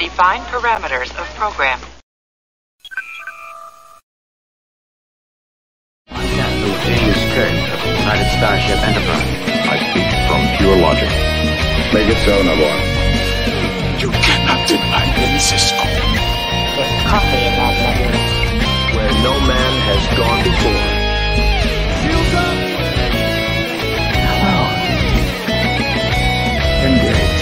Define parameters of program. Captain Genius Kirk of the United Starship Enterprise. I speak from pure logic. Make it so, Nabor. You cannot deny me, Cisco. There's coffee in that nebula. Where no man has gone before. Hello. Engage.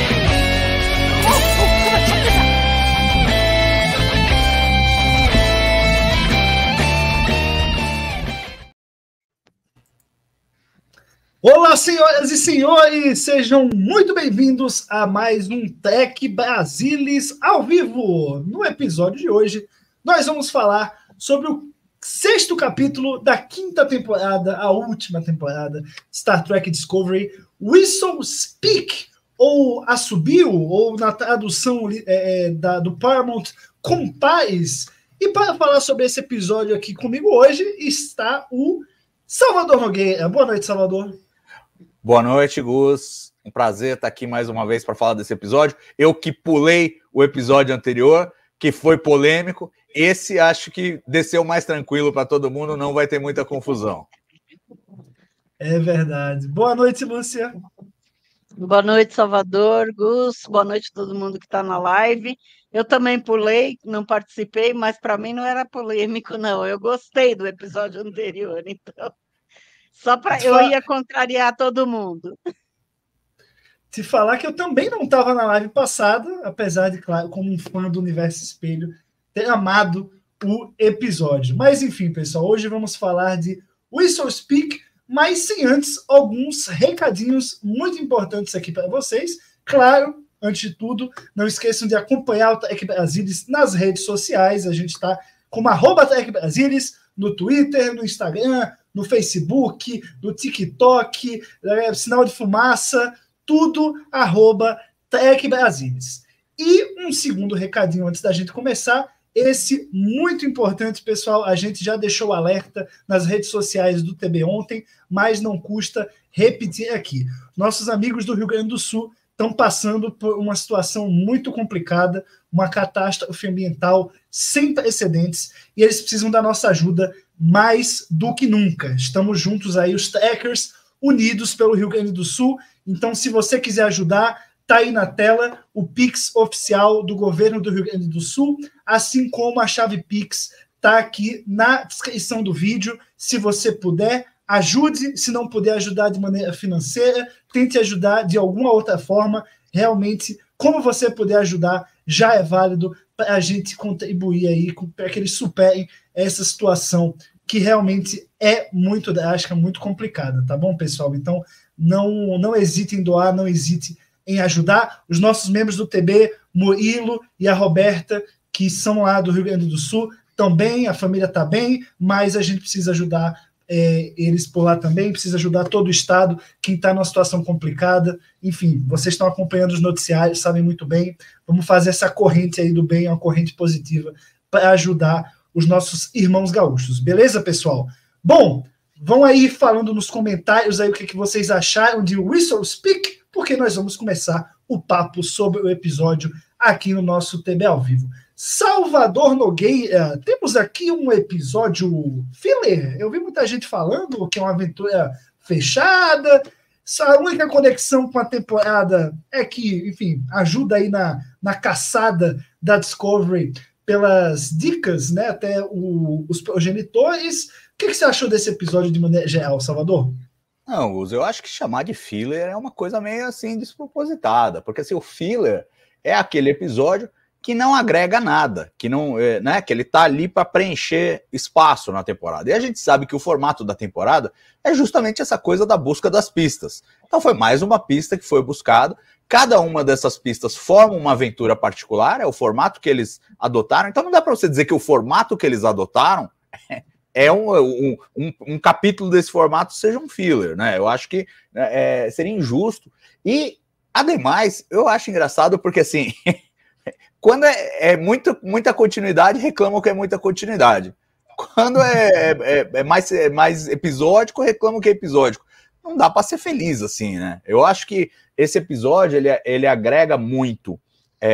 Olá, senhoras e senhores, sejam muito bem-vindos a mais um Tech Brasilis ao vivo. No episódio de hoje, nós vamos falar sobre o 6º capítulo da 5ª temporada, a última temporada, Star Trek Discovery, Whistle Speak, ou Assobio, ou na tradução do Paramount, Compaz. E para falar sobre esse episódio aqui comigo hoje está o Salvador Nogueira. Boa noite, Salvador. Boa noite, Gus. Um prazer estar aqui mais uma vez para falar desse episódio. Eu que pulei o episódio anterior, que foi polêmico. Esse acho que desceu mais tranquilo para todo mundo, não vai ter muita confusão. É verdade. Boa noite, Lúcia. Boa noite, Salvador, Gus. Boa noite a todo mundo que está na live. Eu também pulei, não participei, mas para mim não era polêmico, não. Eu gostei do episódio anterior, então... Só para eu ia contrariar todo mundo. Te falar que eu também não estava na live passada, apesar de, claro, como um fã do Universo Espelho, ter amado o episódio. Mas, enfim, pessoal, hoje vamos falar de Whistle Speak, mas sem antes alguns recadinhos muito importantes aqui para vocês. Claro, antes de tudo, não esqueçam de acompanhar o Tech Brasilis nas redes sociais. A gente está como @Tech Brasilis no Twitter, no Instagram, no Facebook, no TikTok, Sinal de Fumaça, tudo @Tech Brasilis. E um segundo recadinho antes da gente começar, esse muito importante, pessoal, a gente já deixou o alerta nas redes sociais do TB ontem, mas não custa repetir aqui. Nossos amigos do Rio Grande do Sul estão passando por uma situação muito complicada, uma catástrofe ambiental sem precedentes, e eles precisam da nossa ajuda mais do que nunca. Estamos juntos aí, os Trekkers, unidos pelo Rio Grande do Sul. Então, se você quiser ajudar, tá aí na tela o Pix oficial do governo do Rio Grande do Sul, assim como a chave Pix tá aqui na descrição do vídeo. Se você puder, ajude. Se não puder ajudar de maneira financeira, tente ajudar de alguma outra forma. Realmente, como você puder ajudar, já é válido para a gente contribuir aí, para que eles superem essa situação que realmente é muito drástica, muito complicada, tá bom, pessoal? Então, não hesite em doar, não hesite em ajudar. Os nossos membros do TB, Murilo e a Roberta, que são lá do Rio Grande do Sul, estão bem, a família está bem, mas a gente precisa ajudar eles por lá também, precisa ajudar todo o Estado, quem está numa situação complicada. Enfim, vocês estão acompanhando os noticiários, sabem muito bem. Vamos fazer essa corrente aí do bem, uma corrente positiva, para ajudar os nossos irmãos gaúchos. Beleza, pessoal? Bom, vão aí falando nos comentários aí o que vocês acharam de Whistle Speak, porque nós vamos começar o papo sobre o episódio aqui no nosso TB ao vivo. Salvador Nogueira, temos aqui um episódio filler. Eu vi muita gente falando que é uma aventura fechada. A única conexão com a temporada é que, enfim, ajuda aí na caçada da Discovery pelas dicas, né, até os progenitores. O que você achou desse episódio de maneira geral, Salvador? Não, Gus, eu acho que chamar de filler é uma coisa meio assim despropositada, porque assim, o filler é aquele episódio que não agrega nada, que não, né, que ele tá ali para preencher espaço na temporada. E a gente sabe que o formato da temporada é justamente essa coisa da busca das pistas. Então foi mais uma pista que foi buscada. Cada uma dessas pistas forma uma aventura particular, é o formato que eles adotaram. Então não dá para você dizer que o formato que eles adotaram é um capítulo desse formato seja um filler, né? Eu acho que seria injusto. E, ademais, eu acho engraçado porque, assim, quando é muita continuidade, reclamam que é muita continuidade. Quando é mais episódico, reclamam que é episódico. Não dá para ser feliz assim, né? Eu acho que esse episódio, ele agrega muito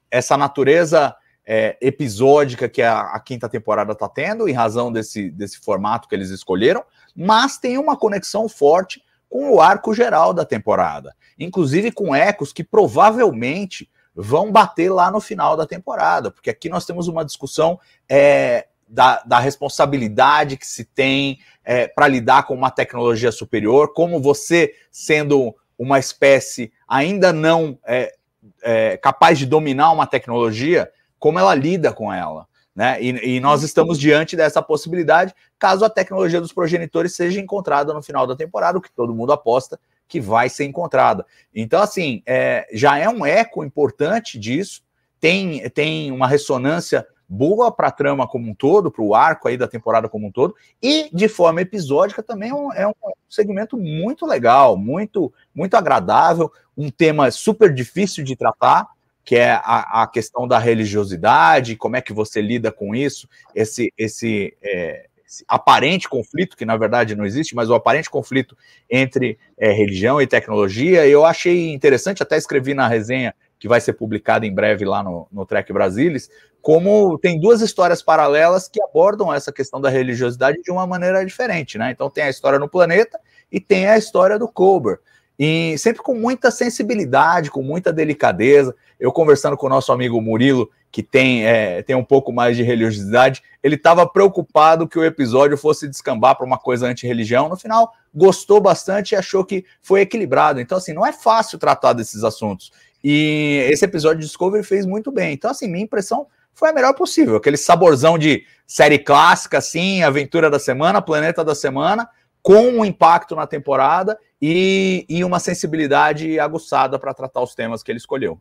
essa natureza episódica que a quinta temporada está tendo, em razão desse formato que eles escolheram, mas tem uma conexão forte com o arco geral da temporada, inclusive com ecos que provavelmente vão bater lá no final da temporada, porque aqui nós temos uma discussão da responsabilidade que se tem para lidar com uma tecnologia superior, como você, sendo uma espécie ainda não capaz de dominar uma tecnologia, como ela lida com ela, né? E nós estamos diante dessa possibilidade, caso a tecnologia dos progenitores seja encontrada no final da temporada, o que todo mundo aposta que vai ser encontrada. Então, assim, já é um eco importante disso, tem uma ressonância boa para a trama como um todo, para o arco aí da temporada como um todo, e de forma episódica também é um segmento muito legal, muito, muito agradável, um tema super difícil de tratar, que é a questão da religiosidade, como é que você lida com isso, esse aparente conflito, que na verdade não existe, mas o aparente conflito entre religião e tecnologia. Eu achei interessante, até escrevi na resenha, que vai ser publicada em breve lá no Trek Brasilis, como tem duas histórias paralelas que abordam essa questão da religiosidade de uma maneira diferente, né? Então tem a história no planeta e tem a história do Culber, e sempre com muita sensibilidade, com muita delicadeza. Eu conversando com o nosso amigo Murilo, que tem um pouco mais de religiosidade, ele estava preocupado que o episódio fosse descambar para uma coisa anti-religião. No final, gostou bastante e achou que foi equilibrado. Então, assim, não é fácil tratar desses assuntos. E esse episódio de Discovery fez muito bem. Então, assim, minha impressão foi a melhor possível. Aquele saborzão de série clássica, assim, aventura da semana, planeta da semana, com um impacto na temporada e uma sensibilidade aguçada para tratar os temas que ele escolheu.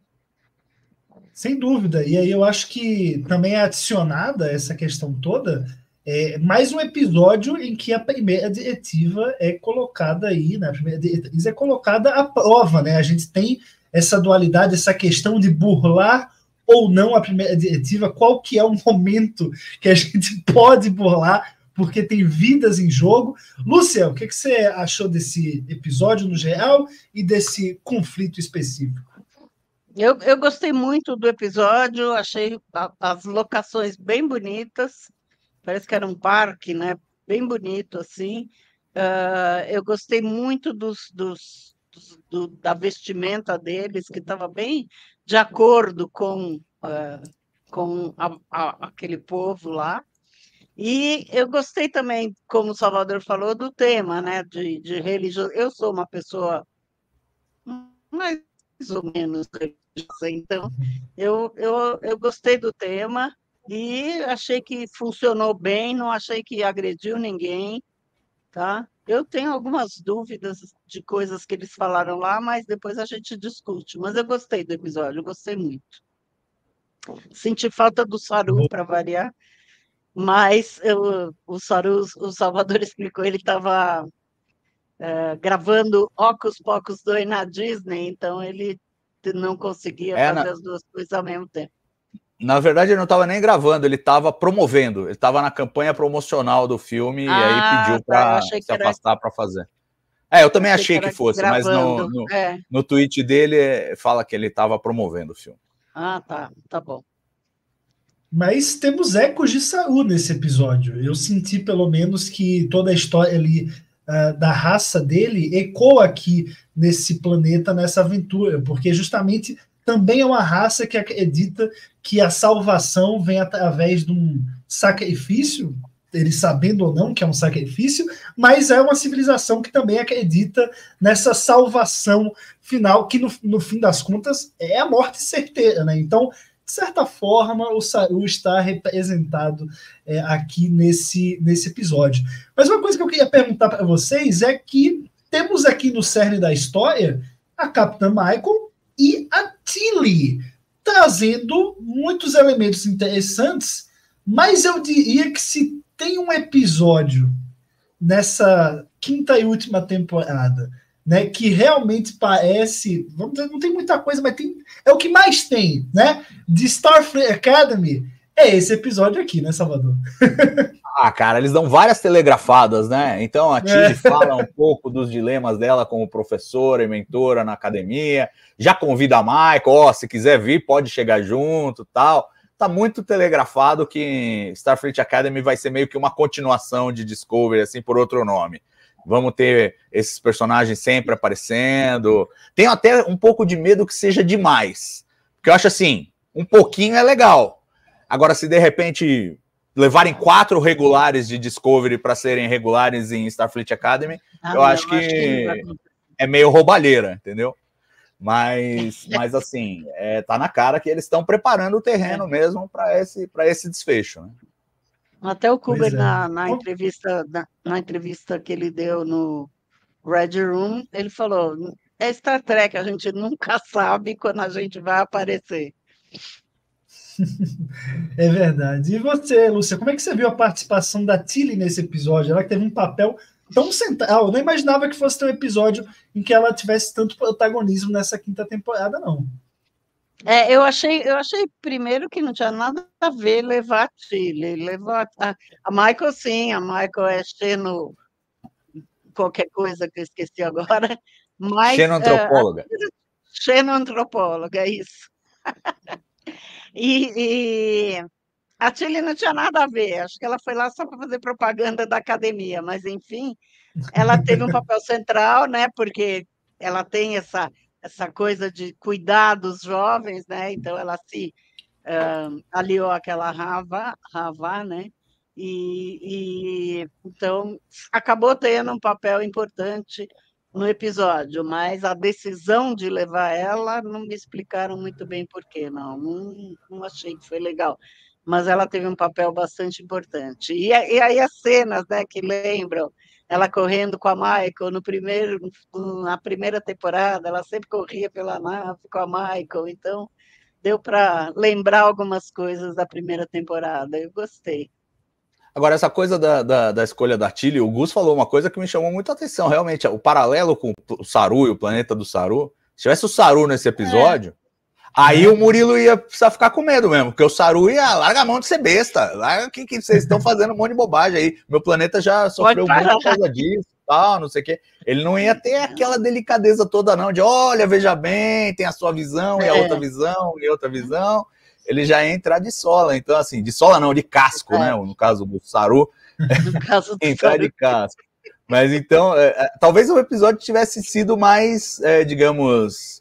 Sem dúvida. E aí eu acho que também é adicionada essa questão toda, mais um episódio em que a primeira diretiva é colocada aí, né? A primeira diretriz é colocada à prova, né? A gente tem essa dualidade, essa questão de burlar ou não a primeira diretiva, qual que é o momento que a gente pode burlar, porque tem vidas em jogo. Lúcia, o que você achou desse episódio no geral e desse conflito específico? Eu gostei muito do episódio, achei as locações bem bonitas, parece que era um parque, né? Bem bonito, assim. Eu gostei muito da vestimenta deles, que estava bem de acordo com aquele povo lá. E eu gostei também, como o Salvador falou, do tema, né? De religião. Eu sou uma pessoa mais ou menos religiosa, então eu gostei do tema e achei que funcionou bem, não achei que agrediu ninguém, tá? Eu tenho algumas dúvidas de coisas que eles falaram lá, mas depois a gente discute. Mas eu gostei do episódio, eu gostei muito. Senti falta do Saru, para variar, mas o Salvador explicou, ele estava gravando Hocus Pocus 2 na Disney, então ele não conseguia fazer as duas coisas ao mesmo tempo. Na verdade, ele não estava nem gravando, ele estava promovendo, ele estava na campanha promocional do filme e aí pediu para se afastar para fazer. Eu também achei que fosse, gravando. Mas no tweet dele fala que ele estava promovendo o filme. Tá bom. Mas temos ecos de Saru nesse episódio. Eu senti, pelo menos, que toda a história ali da raça dele ecoa aqui nesse planeta, nessa aventura, porque justamente também é uma raça que acredita que a salvação vem através de um sacrifício, eles sabendo ou não que é um sacrifício, mas é uma civilização que também acredita nessa salvação final, que no fim das contas é a morte certeira, né? Então, de certa forma, o Saru está representado aqui nesse episódio. Mas uma coisa que eu queria perguntar para vocês é que temos aqui no cerne da história a Capitã Michael e a Tilly, trazendo muitos elementos interessantes, mas eu diria que se tem um episódio nessa quinta e última temporada, né, que realmente parece, vamos dizer, não tem muita coisa, mas é o que mais tem, né, de Starfleet Academy, é esse episódio aqui, né, Salvador? Ah, cara, eles dão várias telegrafadas, né? Então a Tilly fala um pouco dos dilemas dela como professora e mentora na academia, já convida a Michael, se quiser vir, pode chegar junto, tal. Tá muito telegrafado que Starfleet Academy vai ser meio que uma continuação de Discovery, assim, por outro nome. Vamos ter esses personagens sempre aparecendo. Tenho até um pouco de medo que seja demais, porque eu acho assim, um pouquinho é legal. Agora, se de repente levarem 4 regulares de Discovery para serem regulares em Starfleet Academy, eu acho que é meio roubalheira, entendeu? Mas assim, tá na cara que eles estão preparando o terreno mesmo para esse desfecho, né? Até o Kuber, na entrevista que ele deu no Red Room, ele falou, é Star Trek, a gente nunca sabe quando a gente vai aparecer. É verdade. E você, Lúcia, como é que você viu a participação da Tilly nesse episódio? Ela teve um papel tão central. Eu não imaginava que fosse ter um episódio em que ela tivesse tanto protagonismo nessa 5ª temporada, não. Eu achei primeiro que não tinha nada a ver levar a Tilly. Levar a Michael, sim, a Michael é xeno... qualquer coisa que eu esqueci agora. Mas, xenoantropóloga. Xenoantropóloga, é isso. E a Tilly não tinha nada a ver, acho que ela foi lá só para fazer propaganda da academia, mas enfim, ela teve um papel central, né? Porque ela tem essa coisa de cuidar dos jovens, né? Então ela se aliou àquela Rava, né? E então acabou tendo um papel importante no episódio, mas a decisão de levar ela não me explicaram muito bem por quê, não achei que foi legal, mas ela teve um papel bastante importante. E aí as cenas, né, que lembram, ela correndo com a Michael na primeira temporada, ela sempre corria pela nave com a Michael, então deu para lembrar algumas coisas da primeira temporada, eu gostei. Agora, essa coisa da escolha da Tilly, o Gus falou uma coisa que me chamou muita atenção, realmente, o paralelo com o Saru e o planeta do Saru. Se tivesse o Saru nesse episódio, aí o Murilo ia precisar ficar com medo mesmo, porque o Saru ia larga a mão de ser besta, larga que vocês estão fazendo um monte de bobagem aí, meu planeta já sofreu muito por causa disso, tal, não sei o quê. Ele não ia ter aquela delicadeza toda não, de olha, veja bem, tem a sua visão e a outra visão e outra visão. Ele já ia entrar de sola, então assim, de sola não, de casco, né, no caso do Saru, entrar de casco. Mas então, talvez o episódio tivesse sido mais, digamos,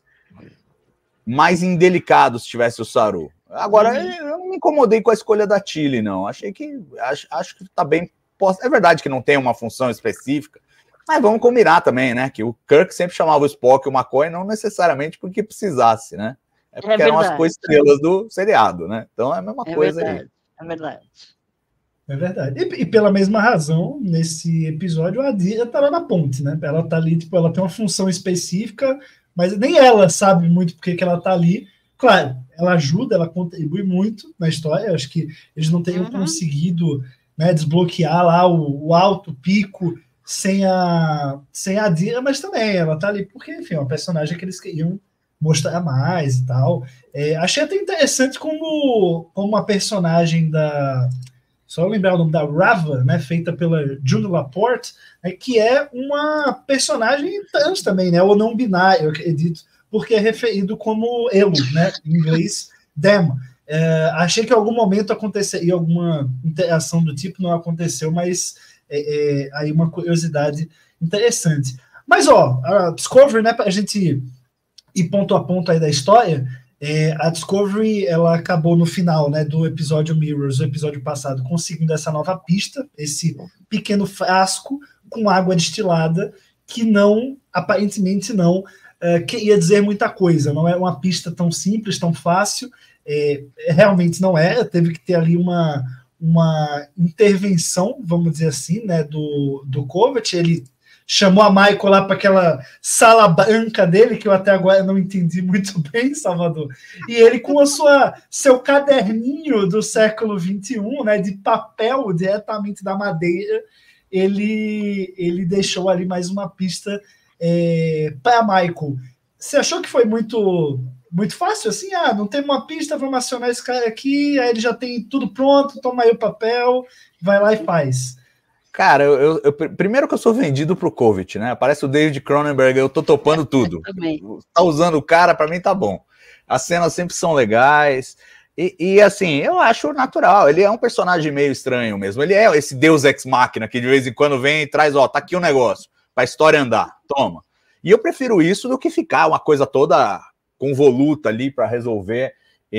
mais indelicado se tivesse o Saru. Agora, eu não me incomodei com a escolha da Tilly, não, acho que tá bem, é verdade que não tem uma função específica, mas vamos combinar também, né, que o Kirk sempre chamava o Spock e o McCoy, não necessariamente porque precisasse, né. É porque eram as coestrelas do seriado, né? Então é a mesma coisa aí. É verdade. É verdade. E pela mesma razão, nesse episódio, a Adira tá lá na ponte, né? Ela tá ali, tipo, ela tem uma função específica, mas nem ela sabe muito porque que ela tá ali. Claro, ela ajuda, ela contribui muito na história. Eu acho que eles não teriam conseguido, né, desbloquear lá o alto pico sem a Adira, mas também ela tá ali porque, enfim, é uma personagem que eles queriam mostrar mais e tal. Achei até interessante como uma personagem só lembrar o nome da Rava, né, feita pela June Laporte, que é uma personagem trans também, né, ou não binário, eu acredito, porque é referido como elo, né, em inglês, them. Achei que em algum momento aconteceria alguma interação do tipo, não aconteceu, mas aí uma curiosidade interessante. Mas, a Discovery, né, pra gente ir ponto a ponto aí da história, a Discovery, ela acabou no final, né, do episódio Mirrors, o episódio passado, conseguindo essa nova pista, esse pequeno frasco com água destilada, que aparentemente não queria dizer muita coisa, não é uma pista tão simples, tão fácil, realmente não era, teve que ter ali uma intervenção, vamos dizer assim, né, do Kovac. Ele chamou a Michael lá para aquela sala branca dele, que eu até agora não entendi muito bem, Salvador. E ele, com seu caderninho do século XXI, né, de papel diretamente da madeira, ele deixou ali mais uma pista para Michael. Você achou que foi muito muito fácil, assim, não tem uma pista, vamos acionar esse cara aqui, aí ele já tem tudo pronto, toma aí o papel, vai lá e faz. Cara, primeiro que eu sou vendido pro COVID, né? Parece o David Cronenberg, eu tô topando tudo. Tá usando o cara, pra mim tá bom. As cenas sempre são legais, e assim, eu acho natural, ele é um personagem meio estranho mesmo, ele é esse Deus Ex Machina, que de vez em quando vem e traz, tá aqui um negócio, pra história andar, toma. E eu prefiro isso do que ficar uma coisa toda convoluta ali para resolver,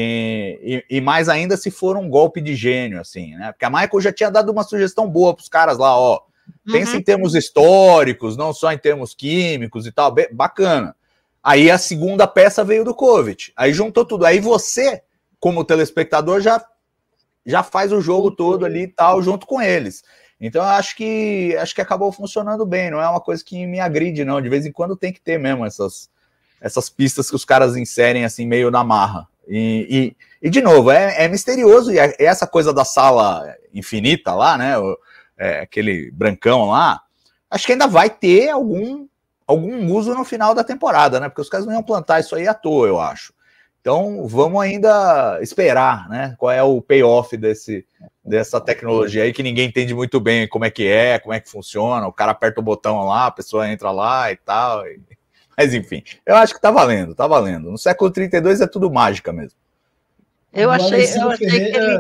e mais ainda se for um golpe de gênio, assim, né? Porque a Michael já tinha dado uma sugestão boa para os caras lá, pensa em termos históricos, não só em termos químicos e tal, bacana. Aí a segunda peça veio do COVID, aí juntou tudo, aí você, como telespectador, já faz o jogo todo ali e tal, junto com eles. Então eu acho que acabou funcionando bem, não é uma coisa que me agride, não, de vez em quando tem que ter mesmo essas pistas que os caras inserem assim meio na marra. E de novo, é misterioso, e essa coisa da sala infinita lá, né, aquele brancão lá, acho que ainda vai ter algum uso no final da temporada, né, porque os caras não iam plantar isso aí à toa, eu acho. Então vamos ainda esperar, né, qual é o payoff dessa tecnologia aí que ninguém entende muito bem como é que funciona, o cara aperta o botão lá, a pessoa entra lá e tal, mas enfim, eu acho que tá valendo. No século 32 é tudo mágica mesmo. Eu achei que ele...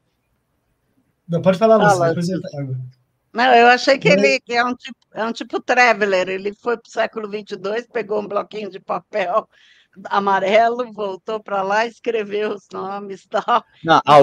Não, pode falar, Lúcia, Não, eu achei que ele é um tipo Traveler, ele foi pro século 22, pegou um bloquinho de papel amarelo, voltou para lá, escreveu os nomes e tal. Não, a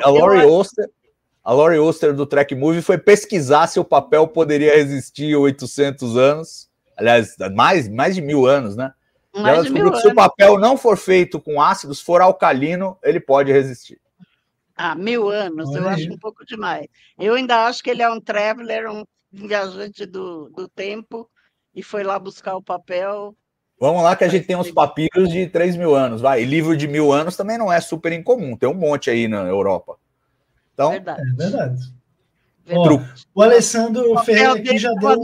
Laurie Oster do Track Movie foi pesquisar se o papel poderia resistir 800 anos, aliás, mais de 1000 anos, né? E ela descobriu que se o papel não for feito com ácidos, for alcalino, ele pode resistir. 1000 anos, eu acho um pouco demais. Eu ainda acho que ele é um traveler, um viajante do tempo, e foi lá buscar o papel. Vamos lá que a gente tem uns papiros de 3.000 anos, vai. E livro de 1000 anos também não é super incomum, tem um monte aí na Europa. Então, verdade. É verdade. O Alessandro Ferreira aqui já deu...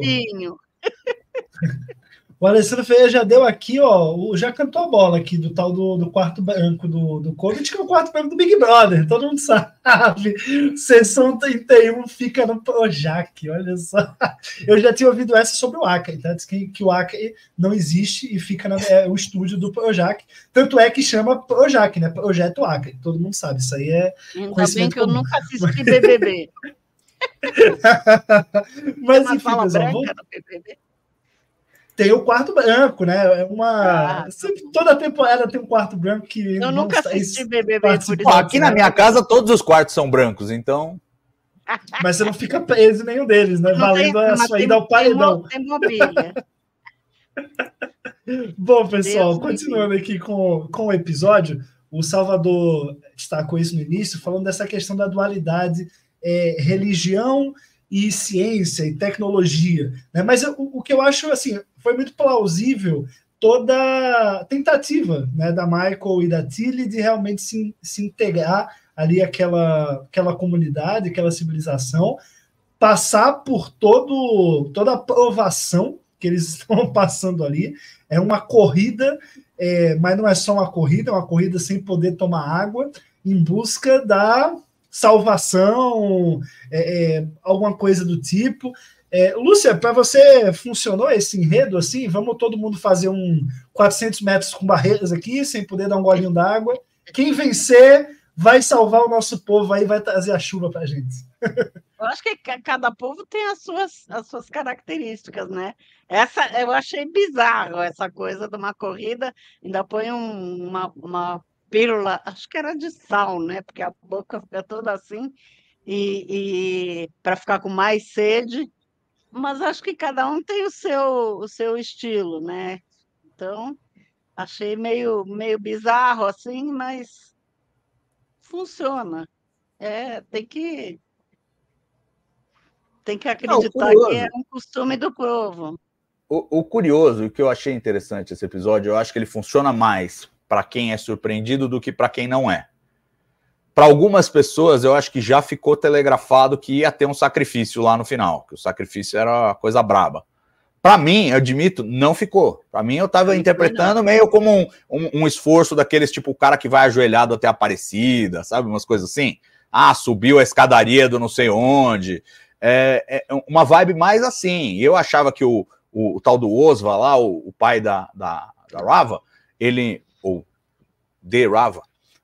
O Alessandro Ferreira já deu aqui, já cantou a bola aqui do tal do quarto branco do COVID, que é o quarto branco do Big Brother, todo mundo sabe. Sessão 31 fica no Projac, olha só. Eu já tinha ouvido essa sobre o Acre, tá? Diz que o Acre não existe e fica o estúdio do Projac. Tanto é que chama Projac, né? Projeto Acre, todo mundo sabe. Isso aí é conhecimento comum. Eu nunca assisti BBB. Mas enfim, pessoal, tem o quarto branco, né? Toda temporada tem um quarto branco que... Eu nunca assisti BBB. Aqui na minha casa todos os quartos são brancos, então... Mas você não fica preso em nenhum deles, né? Valendo a sua ida ao paredão. Tem mobília. Bom, pessoal, continuando aqui com o episódio, o Salvador destacou isso no início, falando dessa questão da dualidade religião e ciência e tecnologia, né? Mas o que eu acho, assim, foi muito plausível toda a tentativa, né, da Michael e da Tilly de realmente se integrar ali aquela comunidade, aquela civilização, passar por toda a provação que eles estão passando ali. É uma corrida, mas não é só uma corrida sem poder tomar água, em busca da salvação, alguma coisa do tipo. Lúcia, para você funcionou esse enredo assim? Vamos todo mundo fazer 400 metros com barreiras aqui, sem poder dar um golinho d'água. Quem vencer vai salvar o nosso povo aí, vai trazer a chuva para a gente. Eu acho que cada povo tem as suas características, né? Eu achei bizarro essa coisa de uma corrida, ainda põe uma pílula, acho que era de sal, né? Porque a boca fica toda assim, e para ficar com mais sede, mas acho que cada um tem o seu estilo, né? Então, achei meio bizarro assim, mas funciona. Tem que acreditar que é um costume do povo. O curioso, o que eu achei interessante esse episódio, eu acho que ele funciona mais para quem é surpreendido do que para quem não é. Para algumas pessoas, eu acho que já ficou telegrafado que ia ter um sacrifício lá no final, que o sacrifício era uma coisa braba. Para mim, eu admito, não ficou. Para mim, eu estava interpretando meio como um esforço daqueles, tipo, o cara que vai ajoelhado até a Aparecida, sabe? Umas coisas assim. Ah, subiu a escadaria do não sei onde. É uma vibe mais assim. Eu achava que o tal do Osva lá, o pai da Rava, ou de Rava,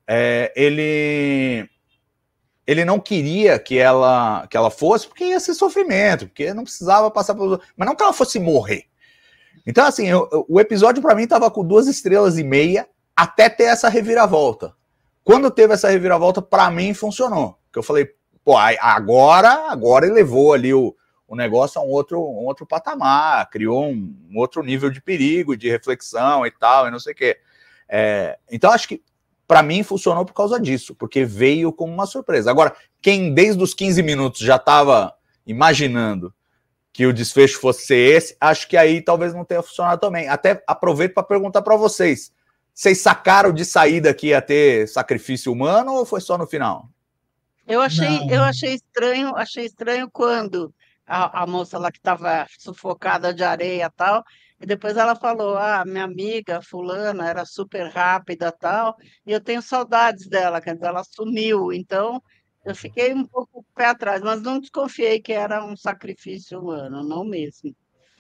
ele não queria que ela fosse, porque ia ser sofrimento, porque não precisava passar por... Mas não que ela fosse morrer. Então, assim, o episódio para mim tava com 2,5 estrelas até ter essa reviravolta. Quando teve essa reviravolta, para mim funcionou. Porque eu falei, pô, agora ele levou ali o negócio a um outro patamar, criou um outro nível de perigo, de reflexão e tal, e não sei o quê. Então, acho que para mim funcionou por causa disso, porque veio como uma surpresa. Agora, quem desde os 15 minutos já estava imaginando que o desfecho fosse ser esse, acho que aí talvez não tenha funcionado também. Até aproveito para perguntar para vocês. Vocês sacaram de saída que ia ter sacrifício humano ou foi só no final? Eu achei estranho quando a moça lá que estava sufocada de areia e tal, e depois ela falou, minha amiga fulana era super rápida e tal, e eu tenho saudades dela, quer dizer, ela sumiu, então eu fiquei um pouco pé atrás, mas não desconfiei que era um sacrifício humano, não mesmo.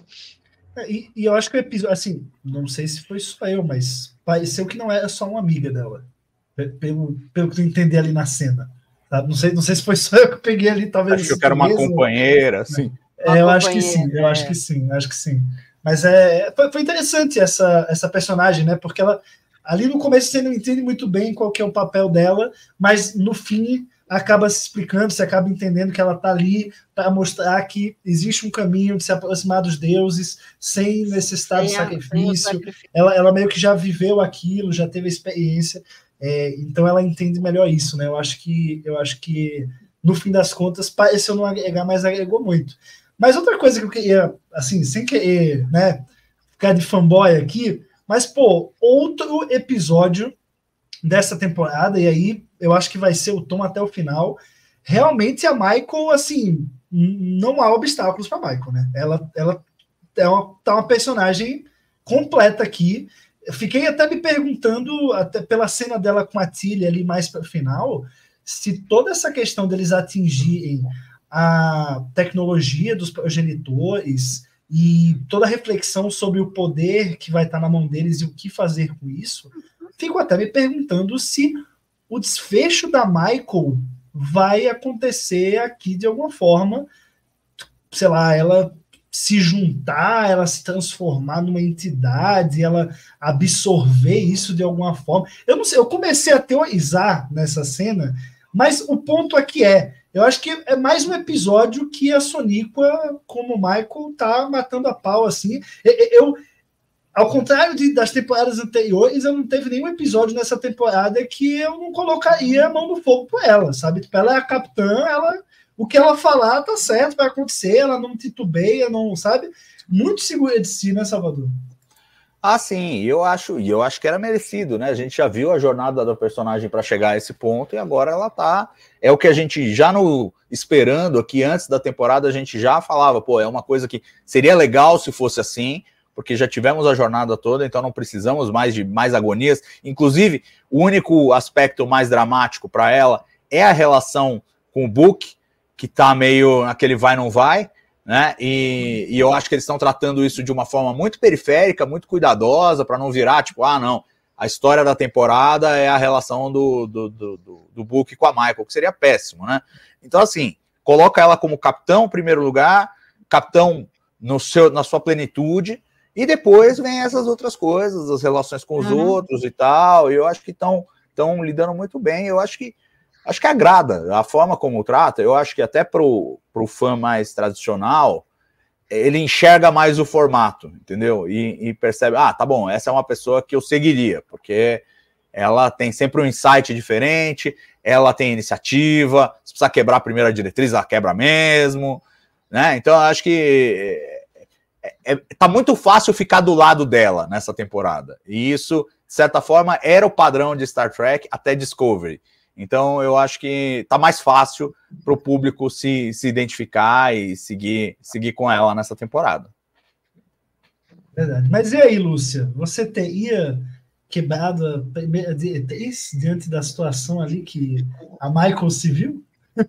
E eu acho que o episódio, assim, não sei se foi só eu, mas pareceu que não era só uma amiga dela, pelo que eu entendi ali na cena. Sabe? Não sei se foi só eu que peguei ali, talvez. Acho que eu quero uma companheira, assim. Eu acho que sim. Mas foi interessante essa personagem, né? Porque ela, ali no começo, você não entende muito bem qual que é o papel dela, mas no fim acaba se explicando, você acaba entendendo que ela está ali para mostrar que existe um caminho de se aproximar dos deuses sem necessitar do sacrifício. Ela meio que já viveu aquilo, já teve a experiência, então ela entende melhor isso, né? Eu acho que no fim das contas pareceu não agregar, mas agregou muito. Mas outra coisa que eu queria, assim, sem querer, né, ficar de fanboy aqui, mas, pô, outro episódio dessa temporada, e aí eu acho que vai ser o tom até o final. Realmente a Michael, assim, não há obstáculos para Michael, né? Ela tá uma personagem completa aqui. Eu fiquei até me perguntando, até pela cena dela com a Tilly ali mais para o final, se toda essa questão deles atingirem a tecnologia dos progenitores e toda a reflexão sobre o poder que vai estar na mão deles e o que fazer com isso, fico até me perguntando se o desfecho da Michael vai acontecer aqui de alguma forma, sei lá, ela se juntar, ela se transformar numa entidade, ela absorver isso de alguma forma. Eu não sei, eu comecei a teorizar nessa cena, mas o ponto aqui eu acho que é mais um episódio que a Soníqua, como Michael, tá matando a pau, assim. Ao contrário das temporadas anteriores, eu não teve nenhum episódio nessa temporada que eu não colocaria a mão no fogo por ela, sabe? Tipo, ela é a capitã, o que ela falar tá certo, vai acontecer, ela não titubeia, não, sabe? Muito segura de si, né, Salvador? Sim, eu acho que era merecido, né? A gente já viu a jornada da personagem para chegar a esse ponto e agora ela tá. É o que a gente já esperando aqui antes da temporada, a gente já falava, pô, é uma coisa que seria legal se fosse assim, porque já tivemos a jornada toda, então não precisamos mais de mais agonias. Inclusive, o único aspecto mais dramático para ela é a relação com o Book, que tá meio naquele vai não vai, né? E eu acho que eles estão tratando isso de uma forma muito periférica, muito cuidadosa, para não virar tipo, não, a história da temporada é a relação do Book com a Michael, que seria péssimo, né? Então, assim, coloca ela como capitão em primeiro lugar, capitão na sua plenitude, e depois vem essas outras coisas, as relações com os outros e tal, e eu acho que estão lidando muito bem, eu acho que agrada a forma como trata. Eu acho que até pro fã mais tradicional, ele enxerga mais o formato, entendeu? E percebe, tá bom, essa é uma pessoa que eu seguiria, porque ela tem sempre um insight diferente, ela tem iniciativa, se precisar quebrar a primeira diretriz, ela quebra mesmo, né? Então eu acho que tá muito fácil ficar do lado dela nessa temporada. E isso, de certa forma, era o padrão de Star Trek até Discovery. Então, eu acho que tá mais fácil para o público se identificar e seguir com ela nessa temporada. Verdade. Mas e aí, Lúcia? Você teria quebrado diante da situação ali que a Michael se viu?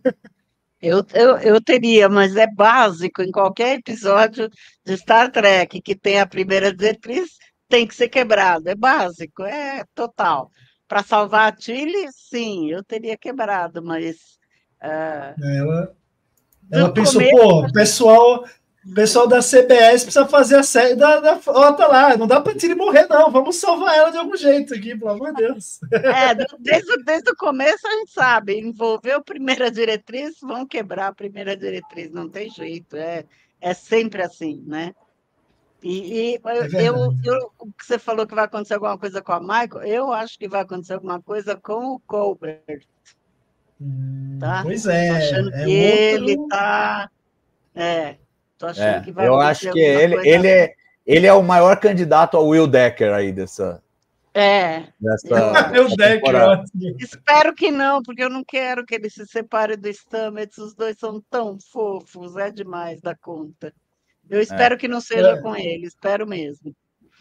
Eu teria, mas é básico em qualquer episódio de Star Trek que tem a primeira diretriz, tem que ser quebrado. É básico, é total. Para salvar a Tilly, sim, eu teria quebrado, mas Ela pensou, começo, pô, o pessoal da CBS precisa fazer a série ó, tá lá, não dá pra Tilly morrer, não. Vamos salvar ela de algum jeito aqui, pelo amor de Deus. desde o começo a gente sabe, envolveu a primeira diretriz, vão quebrar a primeira diretriz, não tem jeito, é sempre assim, né? E o que você falou que vai acontecer alguma coisa com a Michael, eu acho que vai acontecer alguma coisa com o Colbert. Tá? Pois Tô achando que ele tá. Tô achando que vai eu acontecer acho que alguma coisa. ele é o maior candidato ao Will Decker aí dessa Will Decker, temporada. Espero que não, porque eu não quero que ele se separe do Stamets. Os dois são tão fofos, é demais da conta. Eu espero que não seja com ele, espero mesmo.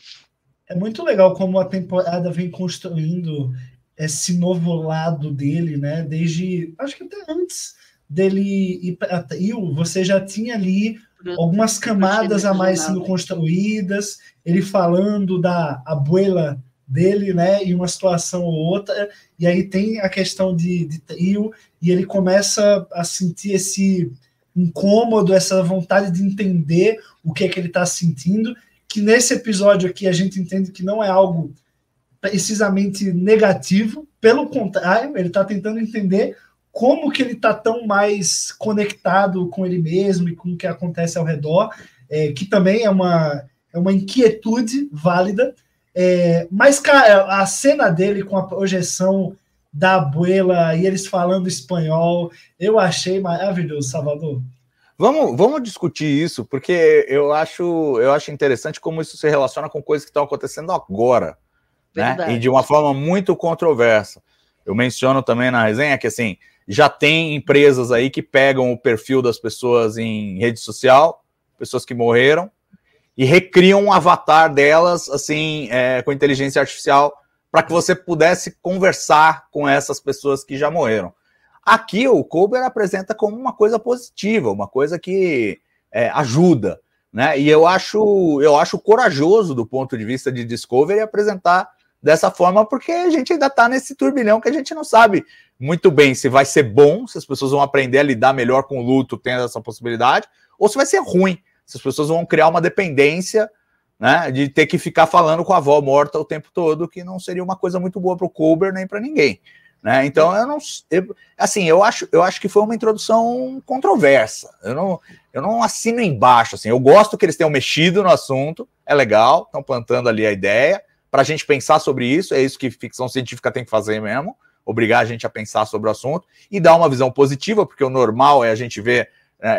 É muito legal como a temporada vem construindo esse novo lado dele, né? Desde, acho que até antes dele ir para Trio, você já tinha ali algumas camadas a mais sendo construídas, ele falando da abuela dele, né? Em uma situação ou outra, e aí tem a questão de Trio, e ele começa a sentir esse incômodo, essa vontade de entender o que é que ele está sentindo, que nesse episódio aqui a gente entende que não é algo precisamente negativo, pelo contrário, ele está tentando entender como que ele está tão mais conectado com ele mesmo e com o que acontece ao redor, que também é uma inquietude válida, mas, cara, a cena dele com a projeção da abuela e eles falando espanhol, eu achei maravilhoso, Salvador. Vamos discutir isso, porque eu acho interessante como isso se relaciona com coisas que estão acontecendo agora, né? E de uma forma muito controversa. Eu menciono também na resenha que, assim, já tem empresas aí que pegam o perfil das pessoas em rede social, pessoas que morreram, e recriam um avatar delas, assim, com inteligência artificial, para que você pudesse conversar com essas pessoas que já morreram. Aqui o Colbert apresenta como uma coisa positiva, uma coisa que ajuda, né? E eu acho corajoso do ponto de vista de Discovery apresentar dessa forma, porque a gente ainda está nesse turbilhão que a gente não sabe muito bem se vai ser bom, se as pessoas vão aprender a lidar melhor com o luto tendo essa possibilidade, ou se vai ser ruim, se as pessoas vão criar uma dependência, né, de ter que ficar falando com a avó morta o tempo todo, que não seria uma coisa muito boa para o Colbert nem para ninguém. Né? Então, eu acho que foi uma introdução controversa. Eu não assino embaixo. Assim, eu gosto que eles tenham mexido no assunto, é legal, estão plantando ali a ideia, para a gente pensar sobre isso, é isso que ficção científica tem que fazer mesmo, obrigar a gente a pensar sobre o assunto e dar uma visão positiva, porque o normal é a gente ver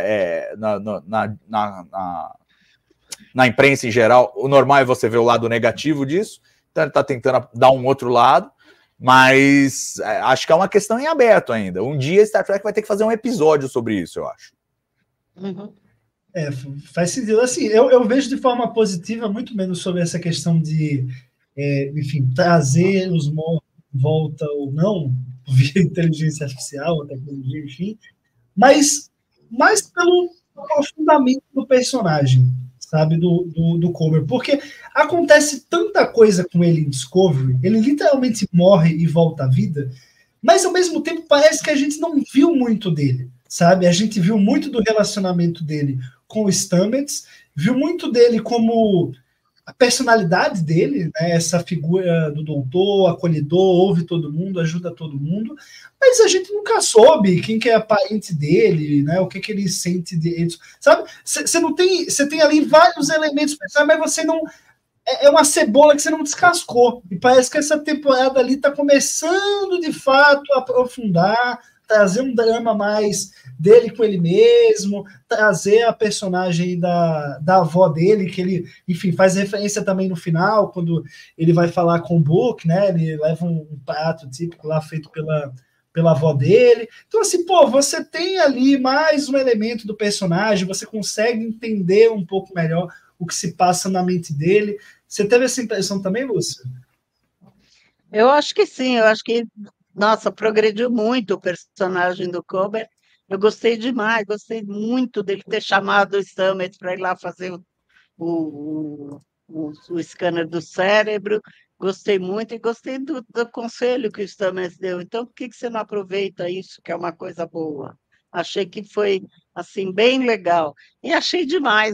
na imprensa em geral, o normal é você ver o lado negativo disso, então ele está tentando dar um outro lado. Mas acho que é uma questão em aberto ainda. Um dia Star Trek vai ter que fazer um episódio sobre isso, eu acho. Uhum. Faz sentido. Assim, eu vejo de forma positiva muito menos sobre essa questão de, enfim, trazer os mortos de volta ou não, via inteligência artificial, ou tecnologia, enfim, mas mais pelo aprofundamento do personagem, sabe, do Colbert, porque acontece tanta coisa com ele em Discovery, ele literalmente morre e volta à vida, mas ao mesmo tempo parece que a gente não viu muito dele, sabe, a gente viu muito do relacionamento dele com o Stamets, viu muito dele como a personalidade dele, né, essa figura do doutor, acolhedor, ouve todo mundo, ajuda todo mundo, mas a gente nunca soube quem que é a parente dele, né, o que ele sente dele, sabe? Você tem ali vários elementos, mas você não... É uma cebola que você não descascou, e parece que essa temporada ali está começando, de fato, a aprofundar, trazer um drama mais dele com ele mesmo, trazer a personagem da avó dele, que ele, enfim, faz referência também no final, quando ele vai falar com o Book, né, ele leva um prato típico lá feito pela avó dele. Então, assim, você tem ali mais um elemento do personagem, você consegue entender um pouco melhor o que se passa na mente dele. Você teve essa impressão também, Lúcia? Eu acho que sim, eu acho que, nossa, progrediu muito o personagem do Colbert. Eu gostei demais, gostei muito dele ter chamado o Stamets para ir lá fazer o scanner do cérebro. Gostei muito e gostei do conselho que o Stamets deu. Então, por que você não aproveita isso, que é uma coisa boa? Achei que foi, assim, bem legal. E achei demais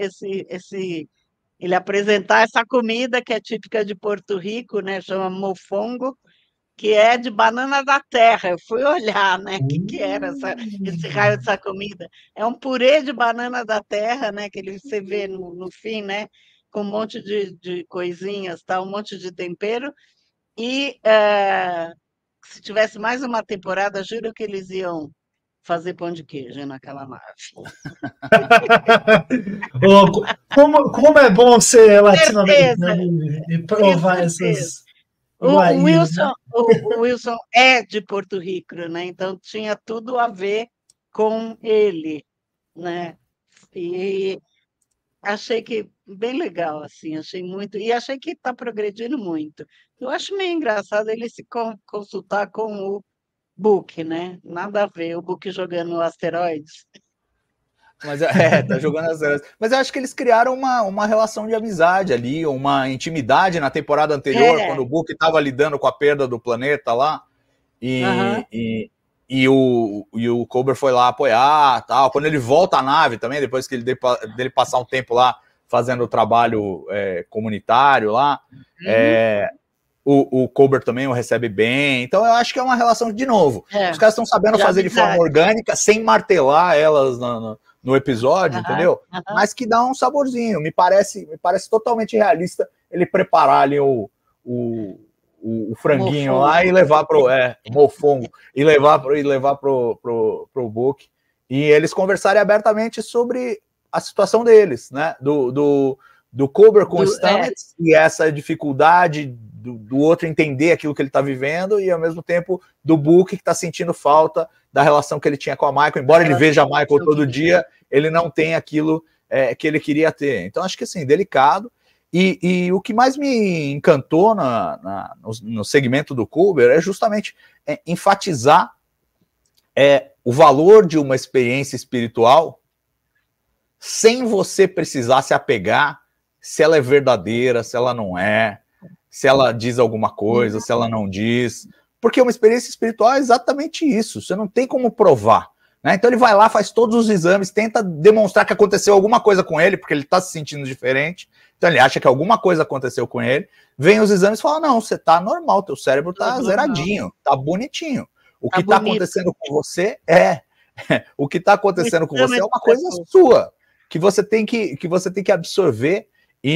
ele apresentar essa comida que é típica de Porto Rico, né? Chama mofongo, que é de banana da terra. Eu fui olhar, né? O que era esse raio dessa comida? É um purê de banana da terra, né? Que você vê no fim, né? Com um monte de coisinhas, tá? Um monte de tempero. E se tivesse mais uma temporada, juro que eles iam fazer pão de queijo naquela nave. Como é bom ser latino-americano e provar essas... O Wilson é de Porto Rico, né? Então tinha tudo a ver com ele, né? E achei que bem legal, assim, achei muito, e achei que está progredindo muito. Eu acho meio engraçado ele se consultar com o Book, né? Nada a ver, o Book jogando asteroides. Mas tá jogando as zeras. Mas eu acho que eles criaram uma relação de amizade ali, uma intimidade na temporada anterior, quando o Book estava lidando com a perda do planeta lá, e o Colbert foi lá apoiar, tal. Quando ele volta à nave também, depois que dele passar um tempo lá fazendo o trabalho comunitário lá, o Colbert também o recebe bem. Então eu acho que é uma relação, de novo, os caras estão sabendo fazer de forma orgânica, sem martelar elas no episódio, entendeu? Mas que dá um saborzinho. Me parece totalmente realista ele preparar ali o franguinho mofongo lá e levar pro mofongo e levar pro Book, e eles conversarem abertamente sobre a situação deles, né? Do Colbert com o Stamets e essa dificuldade do outro entender aquilo que ele está vivendo, e ao mesmo tempo do Book que está sentindo falta da relação que ele tinha com a Michael, embora ele veja a Michael todo dia, ele não tem aquilo que ele queria ter. Então acho que assim, delicado. E o que mais me encantou no segmento do Colbert é justamente enfatizar o valor de uma experiência espiritual sem você precisar se apegar se ela é verdadeira, se ela não é, se ela diz alguma coisa, se ela não diz. Porque uma experiência espiritual é exatamente isso, você não tem como provar. Né? Então ele vai lá, faz todos os exames, tenta demonstrar que aconteceu alguma coisa com ele, porque ele está se sentindo diferente. Então ele acha que alguma coisa aconteceu com ele, vem os exames e fala, não, você tá normal, teu cérebro tá zeradinho, tá bonitinho. O que tá acontecendo com você o que tá acontecendo com você é uma coisa sua, que você tem que absorver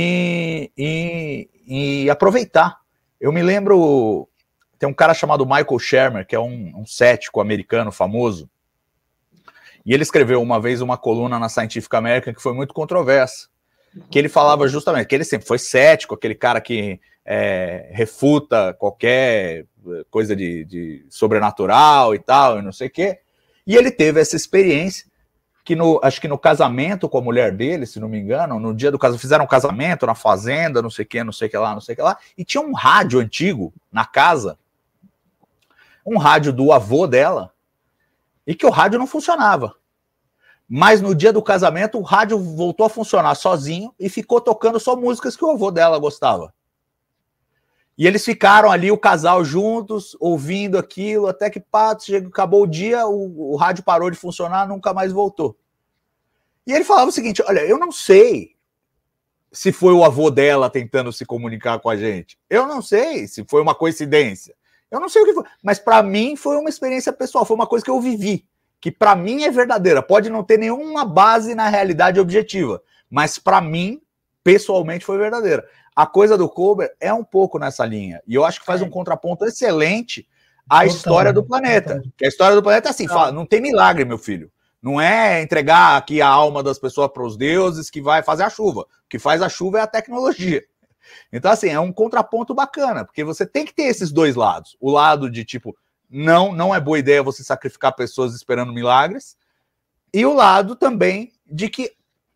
e aproveitar. Eu me lembro, tem um cara chamado Michael Shermer, que é um cético americano famoso, e ele escreveu uma vez uma coluna na Scientific American que foi muito controversa, que ele falava justamente que ele sempre foi cético, aquele cara que refuta qualquer coisa de sobrenatural e tal, e não sei o quê, e ele teve essa experiência que acho que no casamento com a mulher dele, se não me engano, no dia do casamento, fizeram um casamento na fazenda, não sei o que lá, e tinha um rádio antigo na casa, um rádio do avô dela, e que o rádio não funcionava. Mas no dia do casamento, o rádio voltou a funcionar sozinho e ficou tocando só músicas que o avô dela gostava. E eles ficaram ali, o casal juntos, ouvindo aquilo, até que acabou o dia, o rádio parou de funcionar, nunca mais voltou. E ele falava o seguinte, olha, eu não sei se foi o avô dela tentando se comunicar com a gente. Eu não sei se foi uma coincidência. Eu não sei o que foi. Mas para mim foi uma experiência pessoal, foi uma coisa que eu vivi, que para mim é verdadeira. Pode não ter nenhuma base na realidade objetiva, mas para mim, pessoalmente, foi verdadeira. A coisa do Colbert é um pouco nessa linha. E eu acho que faz um contraponto excelente à história do planeta. Que a história do planeta é assim, fala, não tem milagre, meu filho. Não é entregar aqui a alma das pessoas para os deuses que vai fazer a chuva. O que faz a chuva é a tecnologia. Então, assim, é um contraponto bacana, porque você tem que ter esses dois lados. O lado de, tipo, não é boa ideia você sacrificar pessoas esperando milagres. E o lado também de que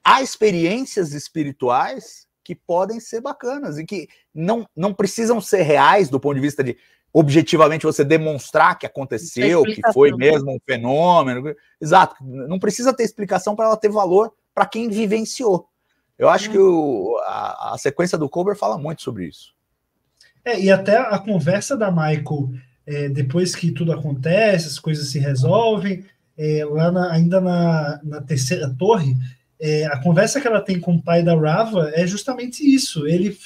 há experiências espirituais que podem ser bacanas e que não precisam ser reais do ponto de vista de objetivamente você demonstrar que aconteceu, que foi mesmo um fenômeno. Exato, não precisa ter explicação para ela ter valor para quem vivenciou. Eu acho que a sequência do Culber fala muito sobre isso. E até a conversa da Michael, depois que tudo acontece, as coisas se resolvem, lá ainda na terceira torre, a conversa que ela tem com o pai da Rava é justamente isso.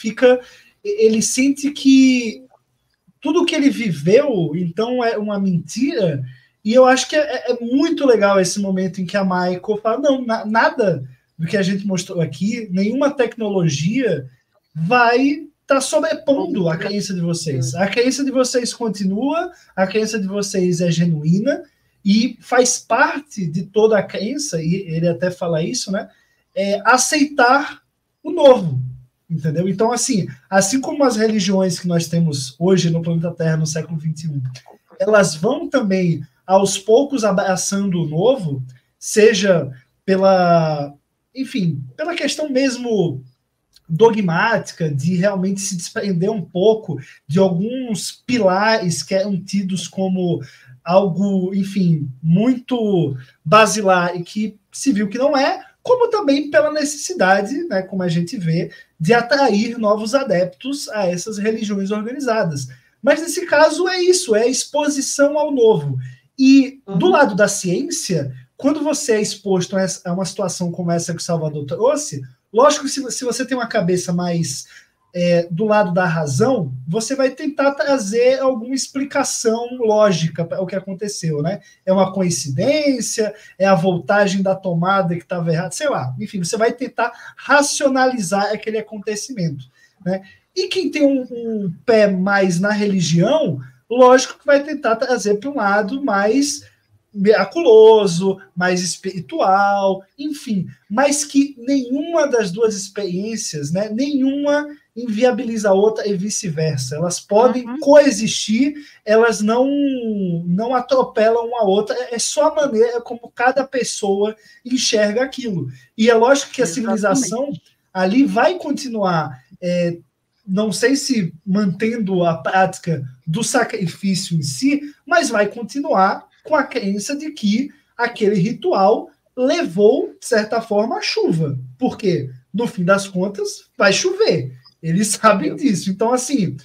Ele sente que tudo que ele viveu, então, é uma mentira, e eu acho que é muito legal esse momento em que a Michael fala, não, nada do que a gente mostrou aqui, nenhuma tecnologia vai estar sobrepondo a crença de vocês. A crença de vocês continua, a crença de vocês é genuína, e faz parte de toda a crença, e ele até fala isso, né? Aceitar o novo, entendeu? Então, assim como as religiões que nós temos hoje no planeta Terra, no século XXI, elas vão também, aos poucos, abraçando o novo, seja pela questão mesmo dogmática, de realmente se desprender um pouco de alguns pilares que eram tidos como algo, enfim, muito basilar e que se viu que não é, como também pela necessidade, né, como a gente vê, de atrair novos adeptos a essas religiões organizadas. Mas nesse caso é isso, é a exposição ao novo. E do lado da ciência, quando você é exposto a uma situação como essa que o Salvador trouxe, lógico que se você tem uma cabeça mais do lado da razão, você vai tentar trazer alguma explicação lógica para o que aconteceu, né? É uma coincidência? É a voltagem da tomada que estava errada? Sei lá. Enfim, você vai tentar racionalizar aquele acontecimento, né? E quem tem um pé mais na religião, lógico que vai tentar trazer para um lado mais miraculoso, mais espiritual, enfim, mas que nenhuma das duas experiências, né, nenhuma inviabiliza a outra e vice-versa. Elas podem coexistir, elas não atropelam uma a outra, é só a maneira como cada pessoa enxerga aquilo. E é lógico que a civilização ali vai continuar, não sei se mantendo a prática do sacrifício em si, mas vai continuar com a crença de que aquele ritual levou, de certa forma, a chuva. Porque, no fim das contas, vai chover. Eles sabem disso. Então, assim,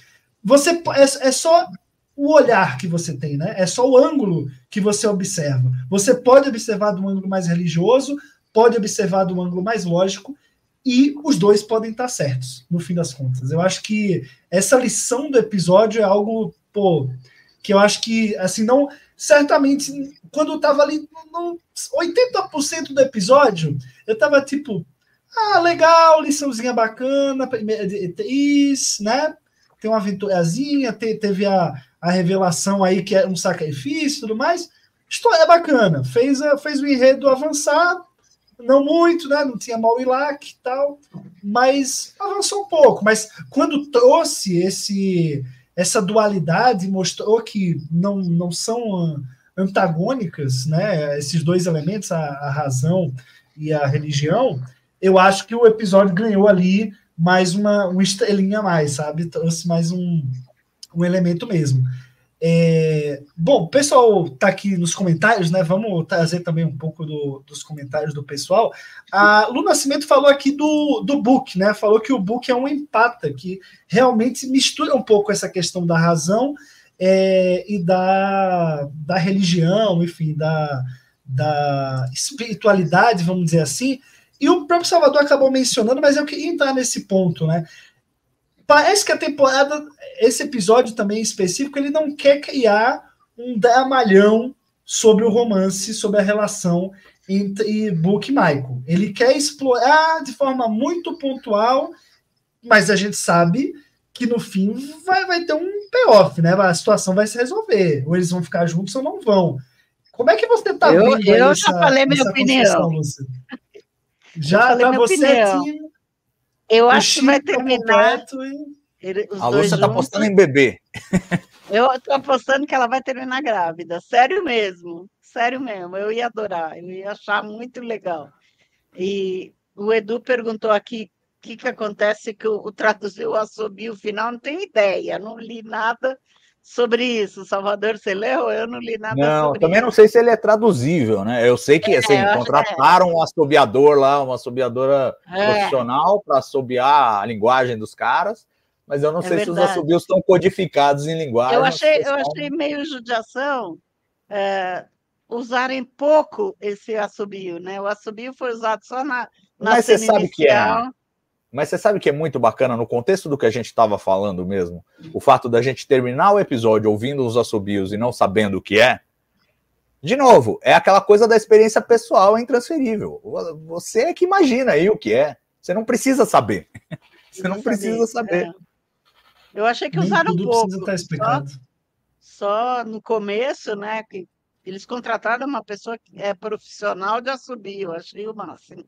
é só o olhar que você tem, né? É só o ângulo que você observa. Você pode observar de um ângulo mais religioso, pode observar de um ângulo mais lógico, e os dois podem estar certos, no fim das contas. Eu acho que essa lição do episódio é algo, que eu acho que, assim, não... Certamente, quando eu tava ali no 80% do episódio, eu tava tipo, legal, liçãozinha bacana, primeira diretriz, né? Tem uma aventurazinha, teve a revelação aí que é um sacrifício e tudo mais. História bacana, fez o enredo avançar, não muito, né? Não tinha Mauilac e tal, mas avançou um pouco. Mas quando trouxe essa dualidade, mostrou que não são antagônicas, né? Esses dois elementos, a razão e a religião, eu acho que o episódio ganhou ali mais uma estrelinha a mais, sabe? Trouxe mais um elemento mesmo. Bom, o pessoal está aqui nos comentários, né? Vamos trazer também um pouco dos comentários do pessoal. A Lu Nascimento falou aqui do Book, né? Falou que o Book é um empata, que realmente mistura um pouco essa questão da razão e da religião, enfim, da espiritualidade, vamos dizer assim. E o próprio Salvador acabou mencionando, mas eu queria entrar nesse ponto, né? Parece que a temporada, esse episódio também específico, ele não quer criar um dramalhão sobre o romance, sobre a relação entre Book e Michael. Ele quer explorar de forma muito pontual, mas a gente sabe que no fim vai ter um payoff, né? A situação vai se resolver. Ou eles vão ficar juntos ou não vão. Como é que você está vendo eu já falei minha opinião. Lúcia? Já para você aqui... Eu acho que vai terminar. A Lúcia está apostando em bebê. Eu estou apostando que ela vai terminar grávida. Sério mesmo. Sério mesmo. Eu ia adorar. Eu ia achar muito legal. E O Edu perguntou aqui o que acontece que o traduziu o assobio final, não tenho ideia, não li nada sobre isso. Salvador, você leu? Eu não li nada Não, sobre também isso. não sei se ele é traduzível, né? Eu sei que, assim, eu acho- contrataram um assobiador lá, uma assobiadora É. profissional para assobiar a linguagem dos caras, mas eu não É sei se os verdade. assobios estão codificados em linguagem. Eu achei meio judiação usarem pouco esse assobio, né? O assobio foi usado só na Mas você cena sabe que é. inicial. Mas você sabe que é muito bacana no contexto do que a gente estava falando mesmo? O fato da gente terminar o episódio ouvindo os assobios e não sabendo o que é? De novo, é aquela coisa da experiência pessoal intransferível. Você é que imagina aí o que é. Você não precisa saber. Você não precisa saber. É. Eu achei que Nem usaram tudo pouco. precisa estar explicado. Só no começo, né? Que eles contrataram uma pessoa que é profissional de assobio, eu achei o máximo.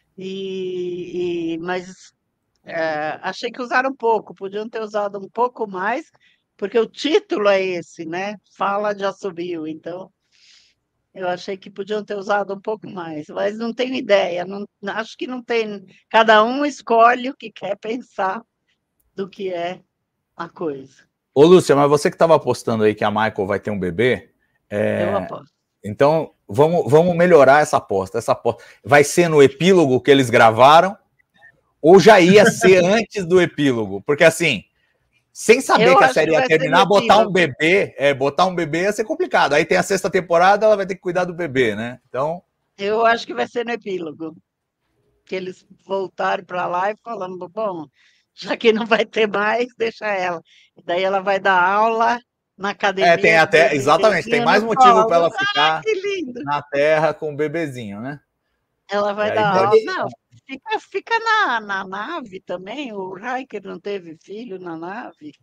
Mas achei que usaram pouco, podiam ter usado um pouco mais, porque o título é esse, né? Fala de assobio, então eu achei que podiam ter usado um pouco mais, mas não tenho ideia, acho que não tem. Cada um escolhe o que quer pensar do que é a coisa. Ô, Lúcia, mas você que estava apostando aí que a Michael vai ter um bebê, Eu aposto. então vamos melhorar essa aposta. Essa aposta vai ser no epílogo que eles gravaram ou já ia ser antes do epílogo? Porque assim, sem saber que a série ia terminar, botar um bebê ia ser complicado. Aí tem a 6ª temporada, ela vai ter que cuidar do bebê, né? Então, eu acho que vai ser no epílogo, que eles voltaram para lá e falando, bom, já que não vai ter mais, deixa ela. E daí ela vai dar aula na academia. tem até, exatamente, tem mais motivo para ela ficar na Terra com o bebezinho, né? Ela vai dar aula. Não, fica na nave também. O Riker não teve filho na nave.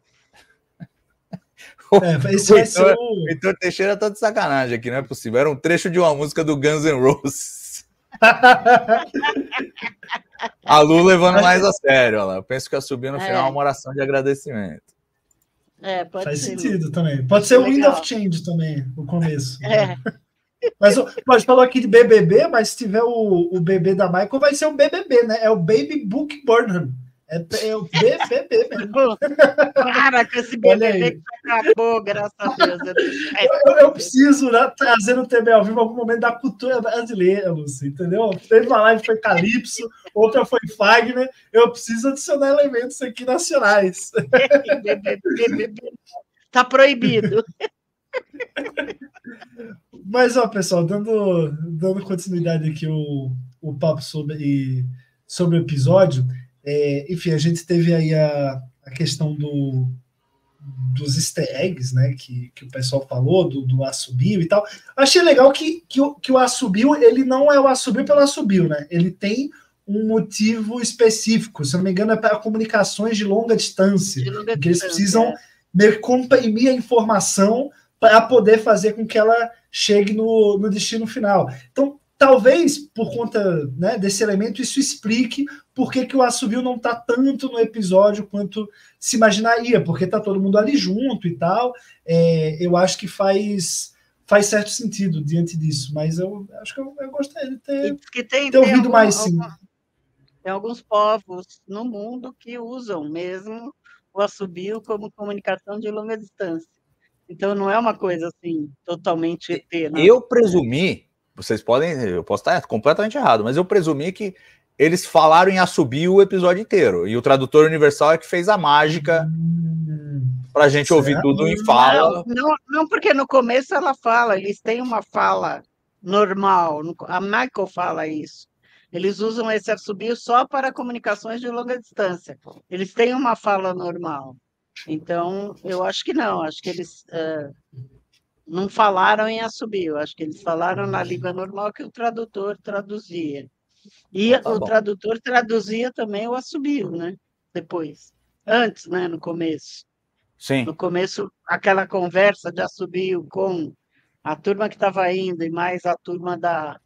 Esse vai ser o Heitor Teixeira tá de sacanagem aqui, não é possível. Era um trecho de uma música do Guns N' Roses. A Lu levando mais a sério, olha lá. Eu penso que a subir no final é uma oração de agradecimento. Pode Faz ser. sentido também. Pode ser o Wind of Change também, o começo. É. Mas pode falar aqui de BBB, mas se tiver o bebê da Michael, vai ser o BBB, né? É o Baby Book Burnham. É o BBB mesmo. Para com esse BBB que acabou, graças a Deus. Eu preciso, né, trazer no TV ao vivo algum momento da cultura brasileira, Lúcia, entendeu? Teve uma live foi Calypso, outra foi Fagner. Eu preciso adicionar elementos aqui nacionais. BBB tá proibido. Mas, ó, pessoal, dando continuidade aqui o papo sobre o episódio, enfim, a gente teve aí a questão dos easter eggs, né, que o pessoal falou, do assobio e tal. Achei legal que o assobio, ele não é o assobio pelo assobio, né? Ele tem um motivo específico, se não me engano, é para comunicações de longa distância, que eles precisam meio que comprimir a informação para poder fazer com que ela chegue no destino final. Então, talvez, por conta, né, desse elemento, isso explique por que o assobio não está tanto no episódio quanto se imaginaria, porque está todo mundo ali junto e tal. Eu acho que faz certo sentido diante disso, mas eu acho que eu gostaria de ter ouvido mais, sim. Tem alguns povos no mundo que usam mesmo o assobio como comunicação de longa distância. Então, não é uma coisa assim, totalmente ET. Né? Eu presumi, eu posso estar completamente errado, mas eu presumi que eles falaram em assobio o episódio inteiro, e o tradutor universal é que fez a mágica pra gente ouvir tudo em fala. Não, porque no começo ela fala, eles têm uma fala normal, a Michael fala isso. Eles usam esse assobio só para comunicações de longa distância. Eles têm uma fala normal. Então, eu acho que não. Acho que eles não falaram em assobio. Acho que eles falaram na língua normal que o tradutor traduzia. E o tradutor traduzia também o assobio, né? Depois. Antes, né? No começo. Sim. No começo, aquela conversa de assobio com a turma que estava indo e mais a turma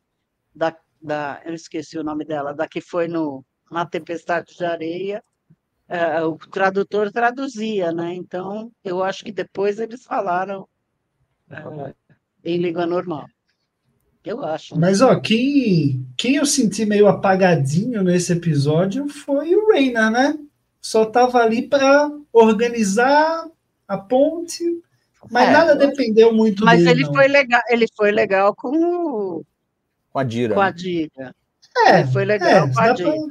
eu esqueci o nome dela, da que foi na Tempestade de Areia, o tradutor traduzia, né? Então, eu acho que depois eles falaram em língua normal. Eu acho. Mas, ó, quem eu senti meio apagadinho nesse episódio foi o Rayner, né? Só tava ali para organizar a ponte, mas nada dependeu muito Mas dele, ele foi legal com a Dira. Com a Dira. Ele foi legal com a Dira.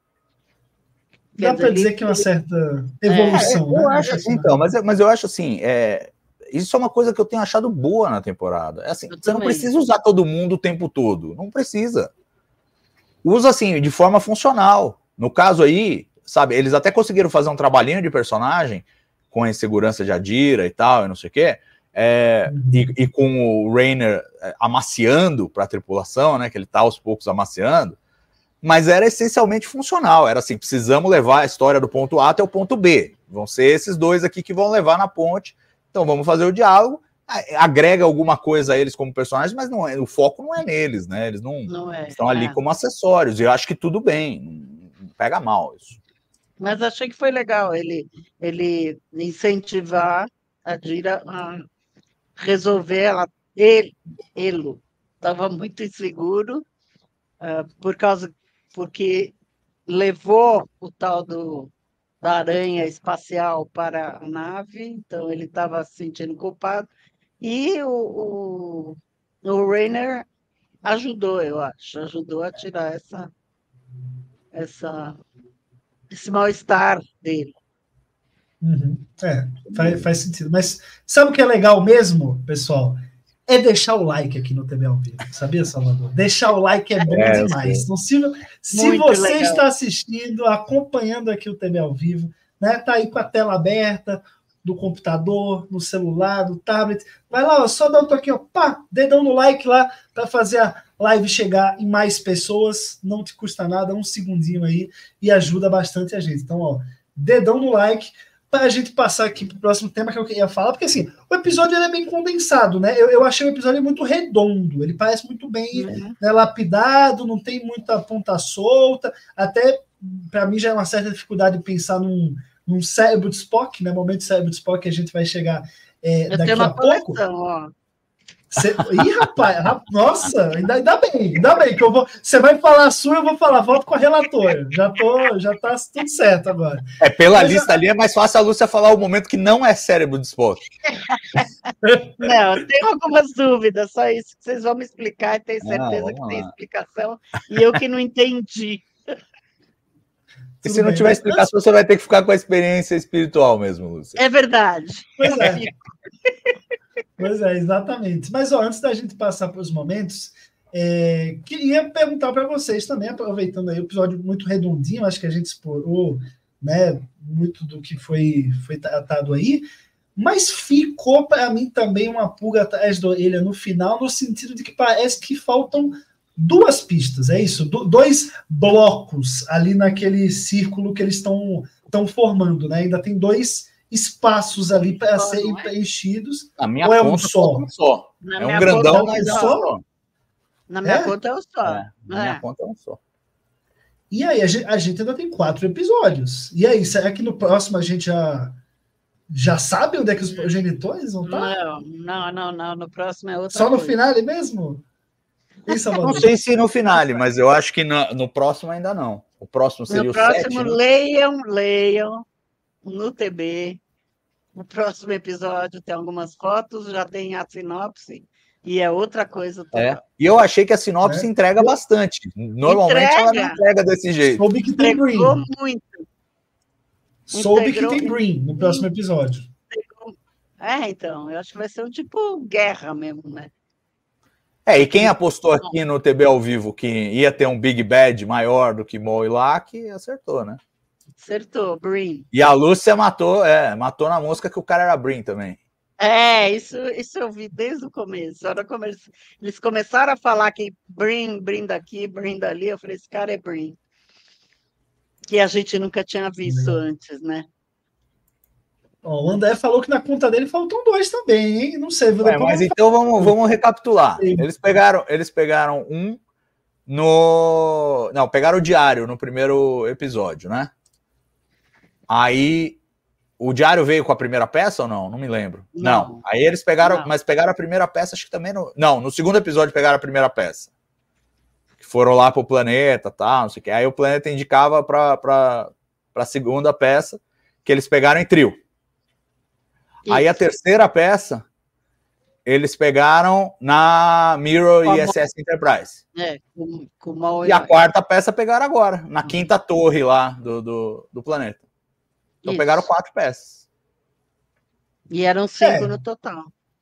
Dá para dizer que é uma certa evolução, né? Eu acho assim, então, mas eu acho assim, isso é uma coisa que eu tenho achado boa na temporada. É assim, você não precisa usar todo mundo o tempo todo. Não precisa. Usa assim, de forma funcional. No caso aí, sabe, eles até conseguiram fazer um trabalhinho de personagem com a insegurança de Adira e tal, e não sei o quê, e com o Rayner amaciando para a tripulação, né, que ele tá aos poucos amaciando, mas era essencialmente funcional, era assim, precisamos levar a história do ponto A até o ponto B, vão ser esses dois aqui que vão levar na ponte, então vamos fazer o diálogo, agrega alguma coisa a eles como personagens, mas não o foco não é neles, né, eles não estão ali como acessórios, e eu acho que tudo bem, não pega mal isso. Mas achei que foi legal ele incentivar a Dira a resolver. Ele estava muito inseguro porque levou o tal da aranha espacial para a nave, então ele estava se sentindo culpado. E o Rayner ajudou, eu acho, a tirar esse mal-estar dele. Faz sentido. Mas sabe o que é legal mesmo, pessoal? É deixar o like aqui no TB ao vivo. Sabia, Salvador? Deixar o like é bom demais. Então, se você legal. Está assistindo, acompanhando aqui o TB ao vivo, né? Tá aí com a tela aberta do computador, no celular, no tablet. Vai lá, ó, só dá um toquinho, ó, pá, dedão no like lá para fazer a live chegar em mais pessoas. Não te custa nada, um segundinho aí e ajuda bastante a gente. Então, ó, dedão no like para a gente passar aqui para o próximo tema que eu queria falar, porque assim, o episódio é bem condensado, né? Eu achei o episódio muito redondo, ele parece muito bem né, lapidado, não tem muita ponta solta, até para mim já é uma certa dificuldade de pensar num cérebro de Spock, né? Momento de cérebro de Spock que a gente vai chegar daqui a pouco. Ó. Ih, rapaz, nossa, ainda bem que você vai falar a sua, eu vou falar, volto com a relatora. Já tá tudo certo agora. Pela lista ali é mais fácil a Lúcia falar o momento que não é cérebro de Spock. Não, tem algumas dúvidas, só isso que vocês vão me explicar, e tenho certeza que tem explicação, e eu que não entendi. E se não tiver explicação, você vai ter que ficar com a experiência espiritual mesmo, Lúcia. É verdade. Pois é, exatamente. Mas ó, antes da gente passar para os momentos, queria perguntar para vocês também, aproveitando aí o episódio muito redondinho, acho que a gente explorou, né, muito do que foi tratado aí, mas ficou para mim também uma pulga atrás da orelha no final, no sentido de que parece que faltam duas pistas, é isso? Dois blocos ali naquele círculo que eles estão formando, né? Ainda tem dois espaços ali para serem preenchidos. Na minha conta, um só. É um grandão, mas só. Na minha conta é um só. Na minha conta é um só. E aí, a gente ainda tem 4 episódios. E aí, será que no próximo a gente já sabe onde é que os progenitores vão estar? Não. No próximo é outra só coisa. No finale mesmo? Não sei se no finale, mas eu acho que no próximo ainda não. O próximo seria o 7. No próximo, leiam no TB. No próximo episódio tem algumas fotos, já tem a sinopse e é outra coisa total. E eu achei que a sinopse entrega bastante. Normalmente ela não entrega desse jeito. Soube que tem Green. Muito. Soube que tem Green no próximo episódio. Então, eu acho que vai ser um tipo guerra mesmo, né? E quem apostou aqui no TB ao vivo que ia ter um Big Bad maior do que Maul e Locke, acertou, né? Acertou, Breen. E a Lúcia matou na mosca que o cara era Breen também. Isso eu vi desde o começo. Eles começaram a falar que Breen daqui, Breen dali, eu falei, esse cara é Breen. Que a gente nunca tinha visto antes, né? O André falou que na conta dele faltam 2 também, hein? Não sei. Mas então vamos recapitular. Eles pegaram um no... Não, pegaram o diário no primeiro episódio, né? Aí O Diário veio com a primeira peça ou não? Não me lembro. Não. Aí eles pegaram, mas pegaram a primeira peça, acho que também no... Não, no segundo episódio pegaram a primeira peça. Que foram lá pro planeta, tal, não sei o que. Aí o planeta indicava pra segunda peça, que eles pegaram em trio. Isso. Aí a terceira peça, eles pegaram na Mirror ISS Enterprise. E a quarta peça pegaram agora, na quinta torre lá do planeta. Então pegaram 4 peças. E eram 5 no total.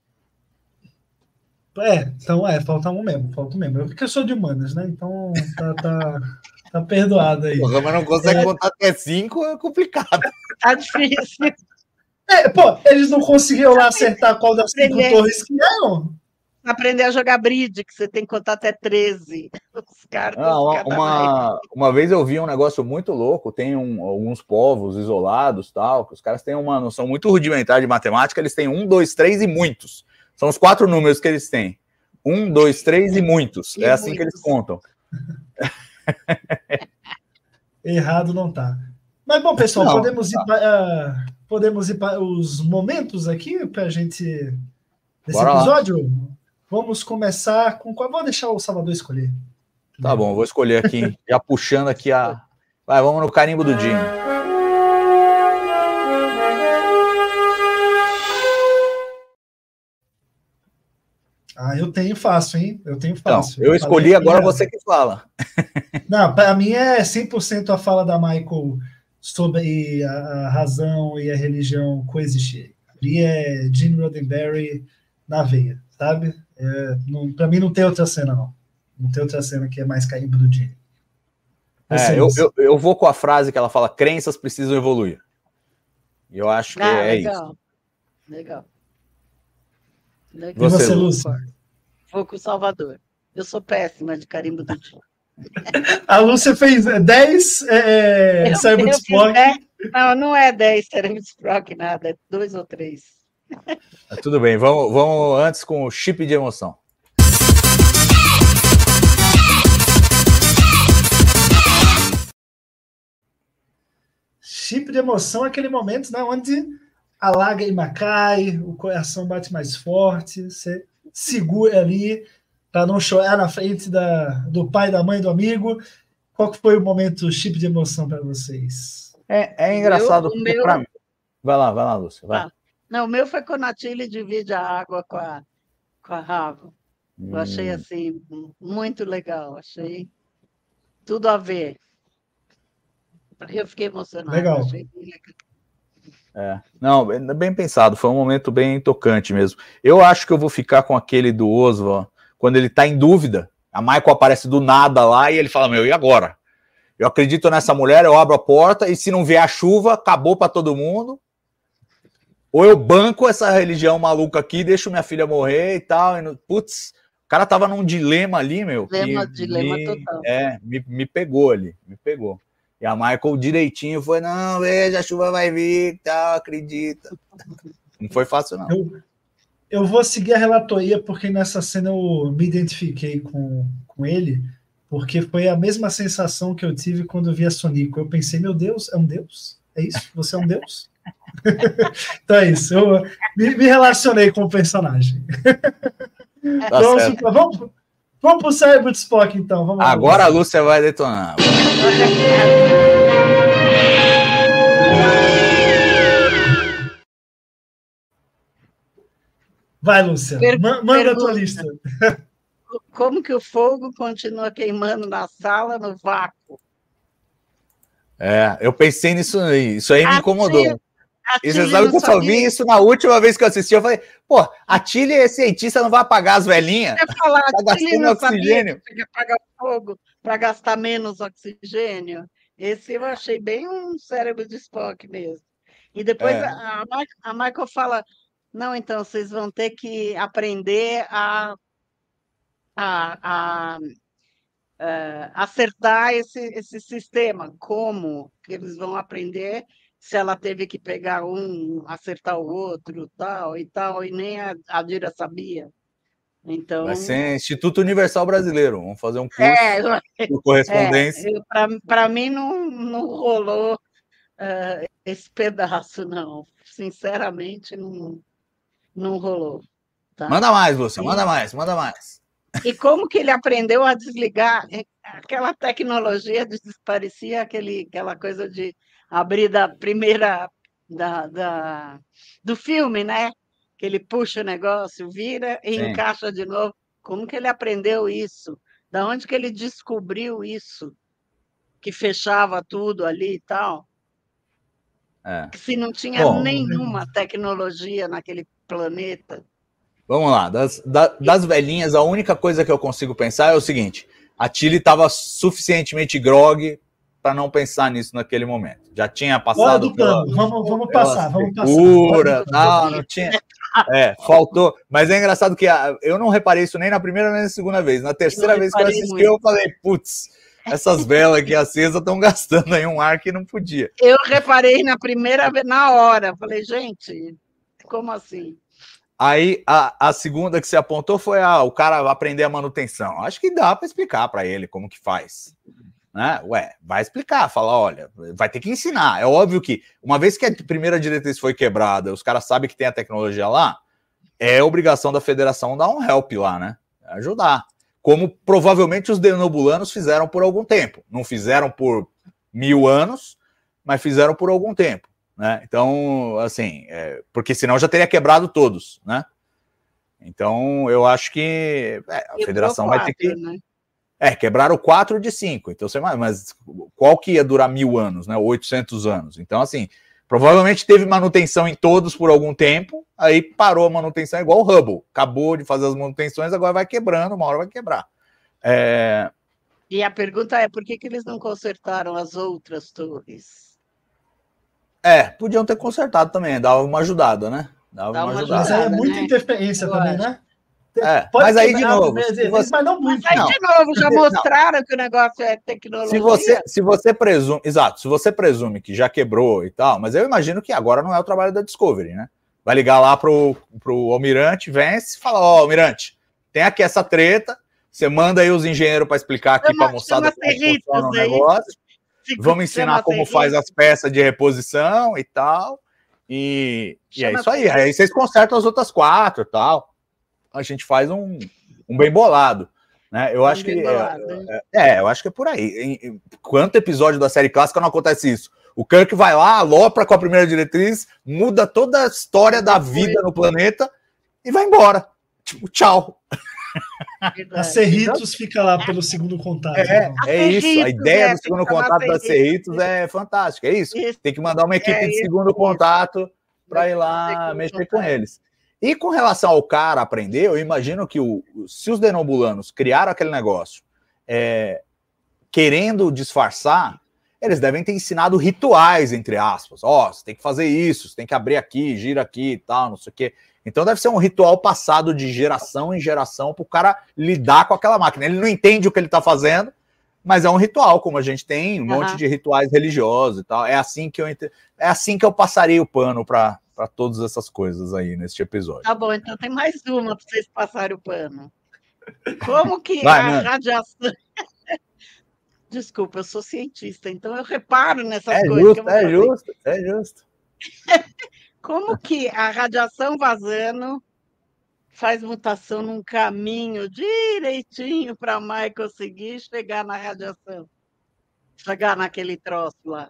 Então falta um mesmo. Porque eu sou de humanas, né? Então tá perdoado aí. Porra, mas não consegue contar até 5, é complicado. Tá difícil. Eles não conseguiram lá acertar qual das 5 torres que eram. Aprender a jogar bridge, que você tem que contar até 13. Os caras uma vez eu vi um negócio muito louco, tem alguns povos isolados, tal, que os caras têm uma noção muito rudimentar de matemática, eles têm 1, 2, 3 e muitos. São os 4 números que eles têm. 1, 2, 3 e muitos. É assim que eles contam. Errado não tá. Mas, bom, pessoal, podemos ir para os momentos aqui para a gente... Desse episódio? Lá. Vamos começar com qual? Vou deixar o Salvador escolher. Tá bom, vou escolher aqui, já puxando aqui a... Vai, vamos no carimbo do Jimmy. Eu tenho fácil, hein? Então, eu escolhi, agora você que fala. Não, para mim é 100% a fala da Michael sobre a razão e a religião coexistir. Ali é Gene Roddenberry na veia, sabe? Para mim não tem outra cena, não. Não tem outra cena que é mais carimbo do Gene. Eu vou com a frase que ela fala: crenças precisam evoluir. E eu acho que legal. isso. Legal. E você, Lúcia? Vou com o Salvador. Eu sou péssima de carimbo do Gene. A Lúcia fez 10 cérebro de Spock. Não é 10 cérebro de Spock, nada. É 2 ou 3. Tudo bem, vamos antes com o chip de emoção. Chip de emoção é aquele momento, né, onde a lágrima cai, o coração bate mais forte, você segura ali para não chorar na frente do pai, da mãe, do amigo. Qual que foi o momento chip de emoção para vocês? É engraçado porque para mim... Vai lá, Lúcia, vai. Não, o meu foi quando a Tilly divide a água com a Rava. Eu achei, assim, muito legal. Achei tudo a ver. Eu fiquei emocionada. Legal. Achei bem legal. Não, bem pensado. Foi um momento bem tocante mesmo. Eu acho que eu vou ficar com aquele do Oswald, quando ele tá em dúvida. A Michael aparece do nada lá e ele fala, e agora? Eu acredito nessa mulher, eu abro a porta e se não vier a chuva, acabou para todo mundo. Ou eu banco essa religião maluca aqui, deixo minha filha morrer e tal. Putz, o cara tava num dilema ali, meu. Dilema total. Me pegou ali, me pegou. E a Michael direitinho foi, não, veja, a chuva vai vir e tal, acredita. Não foi fácil, não. Eu vou seguir a relatoria, porque nessa cena eu me identifiquei com ele, porque foi a mesma sensação que eu tive quando eu vi a Sonico. Eu pensei, meu Deus, é um Deus? É isso? Você é um Deus? Então é isso, eu me relacionei com o personagem. Tá vamos pro cérebro de Spock, então. Vamos agora a Lúcia vai detonar. Vai, Lúcia, manda a tua lista. Como que o fogo continua queimando na sala no vácuo? Eu pensei nisso aí. Isso aí me incomodou. E você sabe que eu só vi isso na última vez que eu assisti. Eu falei, a Tilly é cientista, não vai apagar as velhinhas? Tá gastando oxigênio. Tem que apagar o fogo para gastar menos oxigênio. Esse eu achei bem um cérebro de Spock mesmo. E depois a Michael fala, não, então vocês vão ter que aprender a acertar esse sistema. Como que eles vão aprender se ela teve que pegar acertar o outro, tal, e nem a Dira sabia. Então, vai ser Instituto Universal Brasileiro. Vamos fazer um curso por correspondência. Para mim não rolou esse pedaço, não. Sinceramente, não rolou. Tá? Manda mais, Lúcia, manda mais. E como que ele aprendeu a desligar aquela tecnologia, parecia aquela coisa de abrir da primeira do filme, né? Que ele puxa o negócio, vira e Sim. encaixa de novo. Como que ele aprendeu isso? Da onde que ele descobriu isso? Que fechava tudo ali e tal? Que se não tinha nenhuma tecnologia naquele planeta. Vamos lá, das velhinhas, a única coisa que eu consigo pensar é o seguinte: a Tilly estava suficientemente grog para não pensar nisso naquele momento. Já tinha passado vamos passar. Não tinha. Faltou. Mas é engraçado que eu não reparei isso nem na primeira nem na segunda vez. Na terceira vez que eu assisti, eu falei, putz, essas velas aqui acesas estão gastando aí um ar que não podia. Eu reparei na primeira vez, na hora. Falei, gente, como assim? Aí a segunda que você apontou foi o cara aprender a manutenção. Acho que dá para explicar para ele como que faz. Né? Vai explicar, fala, olha, vai ter que ensinar. É óbvio que, uma vez que a primeira diretriz foi quebrada, os caras sabem que tem a tecnologia lá, é obrigação da federação dar um help lá, né? Ajudar. Como provavelmente os denobulanos fizeram por algum tempo. Não fizeram por 1000 anos, mas fizeram por algum tempo. Né? Então, assim, porque senão já teria quebrado todos, né? Então, eu acho que a federação vai ter que... Né? Quebraram 4 de 5, então você mas qual que ia durar 1000 anos, né? 800 anos. Então, assim, provavelmente teve manutenção em todos por algum tempo, aí parou a manutenção igual o Hubble. Acabou de fazer as manutenções, agora vai quebrando, uma hora vai quebrar. E a pergunta é, por que eles não consertaram as outras torres? Podiam ter consertado também, dava uma ajudada, né? Dava uma ajudada. Mas aí é muita interferência também, né? Mas aí de novo. Mas não muito. Mas aí de novo, já mostraram que o negócio é tecnologia. Se você presume, exato, se você presume que já quebrou e tal, mas eu imagino que agora não é o trabalho da Discovery, né? Vai ligar lá pro Almirante, vence e fala, Almirante, tem aqui essa treta, você manda aí os engenheiros para explicar aqui para a moçada como funciona o negócio. Vamos ensinar como faz as peças de reposição e tal. E é isso aí. Aí vocês consertam as outras 4 e tal. A gente faz um bem bolado. Né? Eu acho que eu acho que é por aí. Quanto episódio da série clássica não acontece isso? O Kirk vai lá, alopra com a primeira diretriz, muda toda a história da vida no planeta e vai embora. Tipo, tchau. A Cerritos fica lá pelo segundo contato. É isso. A ideia do segundo contato da Cerritos é fantástica. É isso. Tem que mandar uma equipe de segundo contato para ir lá mexer com eles. E com relação ao cara aprender, eu imagino que se os denobulanos criaram aquele negócio querendo disfarçar, eles devem ter ensinado rituais, entre aspas. Você tem que fazer isso, você tem que abrir aqui, gira aqui e tal, não sei o quê. Então deve ser um ritual passado de geração em geração para o cara lidar com aquela máquina. Ele não entende o que ele está fazendo, mas é um ritual, como a gente tem um monte de rituais religiosos e tal. É assim que eu passaria o pano para todas essas coisas aí neste episódio. Tá bom, então tem mais uma para vocês passarem o pano. Como que a radiação... Desculpa, eu sou cientista, então eu reparo nessas coisas. É justo. Como que a radiação vazando faz mutação num caminho direitinho para a Mai conseguir chegar na radiação? Chegar naquele troço lá.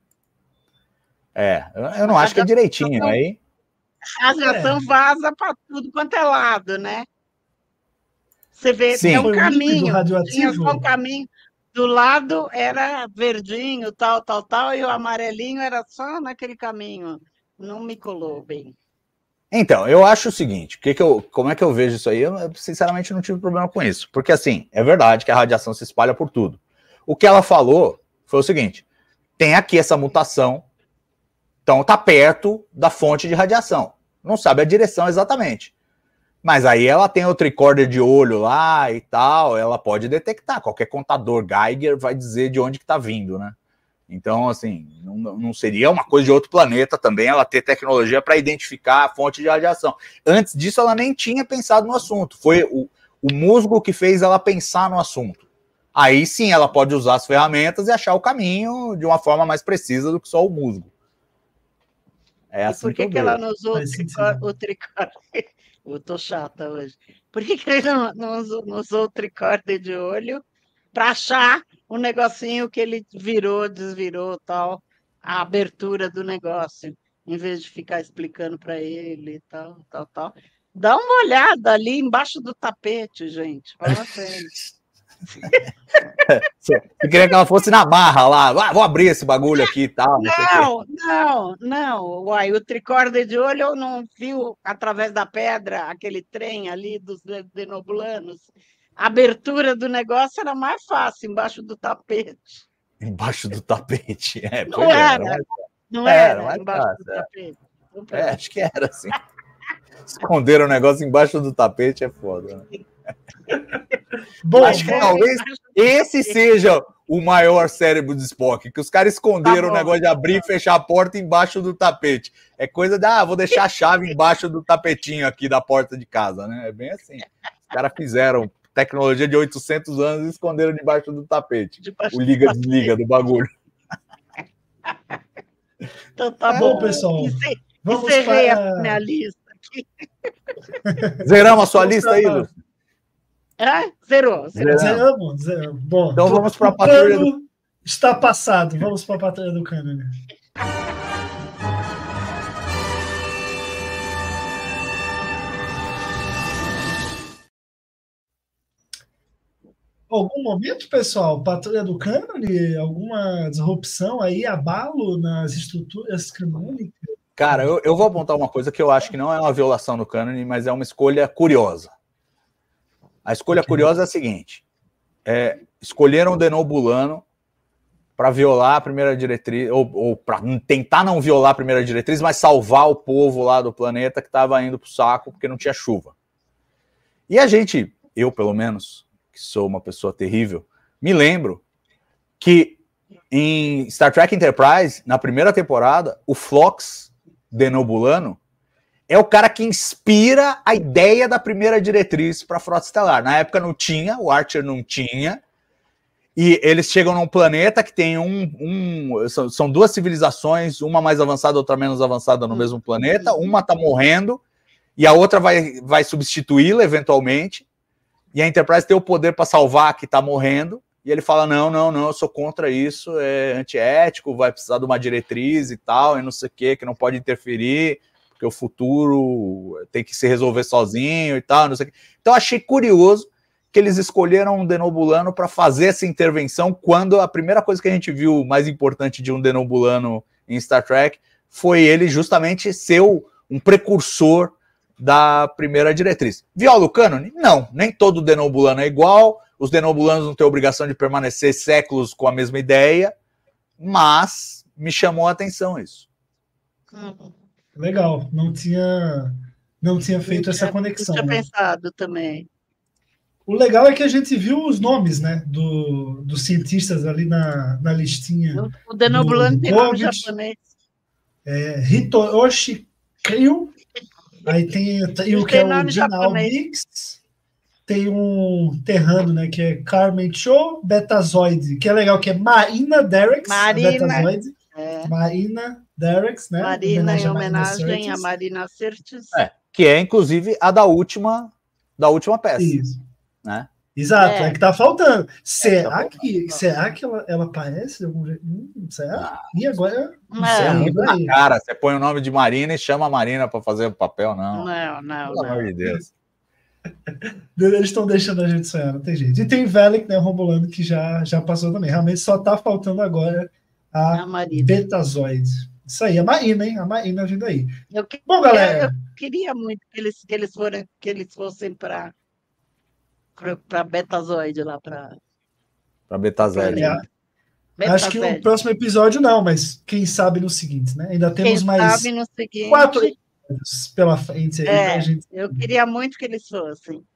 Eu não acho que é direitinho aí. A radiação vaza para tudo quanto é lado, né? Você vê, Sim. É um caminho. Tinha só um caminho. Do lado era verdinho, tal, e o amarelinho era só naquele caminho. Não me colou bem. Então, eu acho o seguinte, como é que eu vejo isso aí? Eu, sinceramente, não tive problema com isso. Porque, assim, é verdade que a radiação se espalha por tudo. O que ela falou foi o seguinte, tem aqui essa mutação, então tá perto da fonte de radiação. Não sabe a direção exatamente. Mas aí ela tem o tricorder de olho lá e tal, ela pode detectar. Qualquer contador Geiger vai dizer de onde que tá vindo, né? Então, assim, não seria uma coisa de outro planeta também ela ter tecnologia para identificar a fonte de radiação. Antes disso, ela nem tinha pensado no assunto. Foi o musgo que fez ela pensar no assunto. Aí sim ela pode usar as ferramentas e achar o caminho de uma forma mais precisa do que só o musgo. É assim por que que eu ela vejo. não usou o tricórder? Eu tô chata hoje. Por que ele não usou o tricórder de olho para achar o negocinho que ele virou, desvirou, tal, a abertura do negócio, em vez de ficar explicando para ele, tal, tal, tal. Dá uma olhada ali embaixo do tapete, gente. Fala sério. Você queria que ela fosse na marra lá, vou abrir esse bagulho aqui e tal. Não. Uai, o tricórder de olho eu não viu através da pedra, aquele trem ali dos denobulanos. A abertura do negócio era mais fácil, embaixo do tapete. Embaixo do tapete. Não era embaixo do tapete. Acho que era assim. Esconder o negócio embaixo do tapete é foda, né? Bom, acho que talvez esse seja o maior cérebro de Spock, que os caras esconderam o negócio de abrir e fechar a porta embaixo do tapete. É coisa de, vou deixar a chave embaixo do tapetinho aqui da porta de casa, né? É bem assim. Os caras fizeram tecnologia de 800 anos e esconderam debaixo do tapete. O liga-desliga do bagulho. Então tá bom, pessoal. Vamos encerrei a minha lista aqui. Zeramos a sua lista aí, Lúcio? Zeramos. Bom, então vamos para a patrulha do... Está passado. Vamos para a patrulha do cânone. Algum momento, pessoal, patrulha do cânone, alguma disrupção aí, abalo nas estruturas canônicas? Cara, eu vou apontar uma coisa que eu acho que não é uma violação do cânone, mas é uma escolha curiosa. A escolha curiosa é a seguinte: escolheram o Denobulano para violar a primeira diretriz, ou para tentar não violar a primeira diretriz, mas salvar o povo lá do planeta que estava indo para o saco porque não tinha chuva. E a gente, eu pelo menos, que sou uma pessoa terrível, me lembro que em Star Trek Enterprise, na primeira temporada, o Phlox Denobulano é o cara que inspira a ideia da primeira diretriz para a Frota Estelar. Na época não tinha, o Archer não tinha, e eles chegam num planeta que tem são duas civilizações, uma mais avançada, outra menos avançada no mesmo planeta, uma está morrendo, e a outra vai substituí-la eventualmente, e a Enterprise tem o poder para salvar a que está morrendo, e ele fala, não, eu sou contra isso, é antiético, vai precisar de uma diretriz e tal, e não sei o que não pode interferir, porque o futuro tem que se resolver sozinho e tal, não sei o que. Então achei curioso que eles escolheram um Denobulano para fazer essa intervenção, quando a primeira coisa que a gente viu mais importante de um Denobulano em Star Trek foi ele justamente ser um precursor da primeira diretriz. Viola o cânone? Não, nem todo Denobulano é igual, os Denobulanos não têm obrigação de permanecer séculos com a mesma ideia, mas me chamou a atenção isso. Legal, não tinha feito essa conexão. Não tinha pensado também. O legal é que a gente viu os nomes, né, dos cientistas ali na listinha. O Denobulano tem nome japonês. Hitoshi Kryu, aí tem o que é o Janal Biggs, tem um terrano, né, que é Carmen Cho, Betazoide, que é legal, que é Marina Derricks, Betazoide. Marina Derricks, né? Marina em homenagem a Marina Sirtis. Que é, inclusive, a da última peça. Isso. Né? Exato, é que tá faltando. Será que ela aparece de algum jeito? Será? E agora? É muito na cara. Você põe o nome de Marina e chama a Marina para fazer o papel, não. Não. Pelo amor de Deus. Eles estão deixando a gente sonhar, não tem jeito. E tem Velek, né, Romulano, que já passou também. Realmente só tá faltando agora a Betazoide. Isso aí, a Marina, hein? A Marina vindo aí. Bom, galera. Eu queria muito que eles fossem para Betazoide lá, para Betazoide. Acho que o próximo episódio não, mas quem sabe no seguinte, né? Ainda temos mais 4 episódios pela frente. Aí, eu queria muito que eles fossem.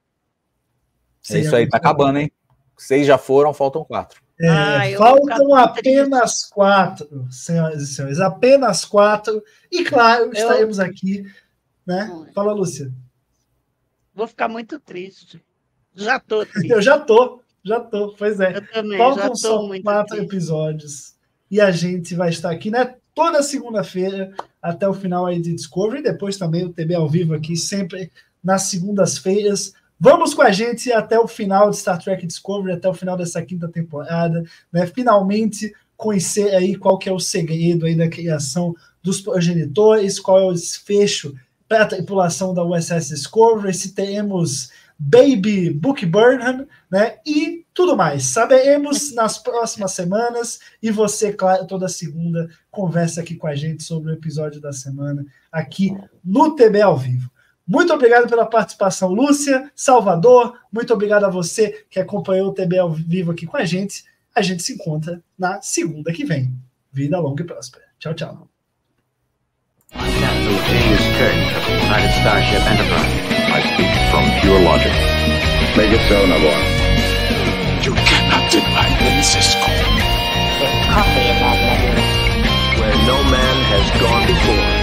É isso aí, tá acabando, hein? 6 já foram, faltam 4. Faltam apenas 4, senhoras e senhores, apenas 4. E claro, estaremos aqui, né? Fala, Lúcia. Vou ficar muito triste. Já tô triste. Eu já tô. Pois é. Eu também, Faltam já só tô muito 4 triste. episódios. E a gente vai estar aqui, né? Toda segunda-feira até o final aí de Discovery. Depois também o TB ao vivo aqui, sempre nas segundas-feiras. Vamos com a gente até o final de Star Trek Discovery, até o final dessa 5ª temporada, né? Finalmente conhecer aí qual que é o segredo aí da criação dos progenitores, qual é o desfecho para a tripulação da USS Discovery, se teremos Baby Book Burnham, né? E tudo mais. Saberemos nas próximas semanas. E você, claro, toda segunda conversa aqui com a gente sobre o episódio da semana aqui no TB ao vivo. Muito obrigado pela participação, Lúcia, Salvador. Muito obrigado a você que acompanhou o TB ao vivo aqui com a gente. A gente se encontra na segunda que vem. Vida longa e próspera. Tchau, tchau. Captain James Kirk of the United Starship Enterprise. I speak from pure logic. Make it so, Nabor. You cannot deny me, Cisco. There's coffee in that nebula. Where no man has gone before.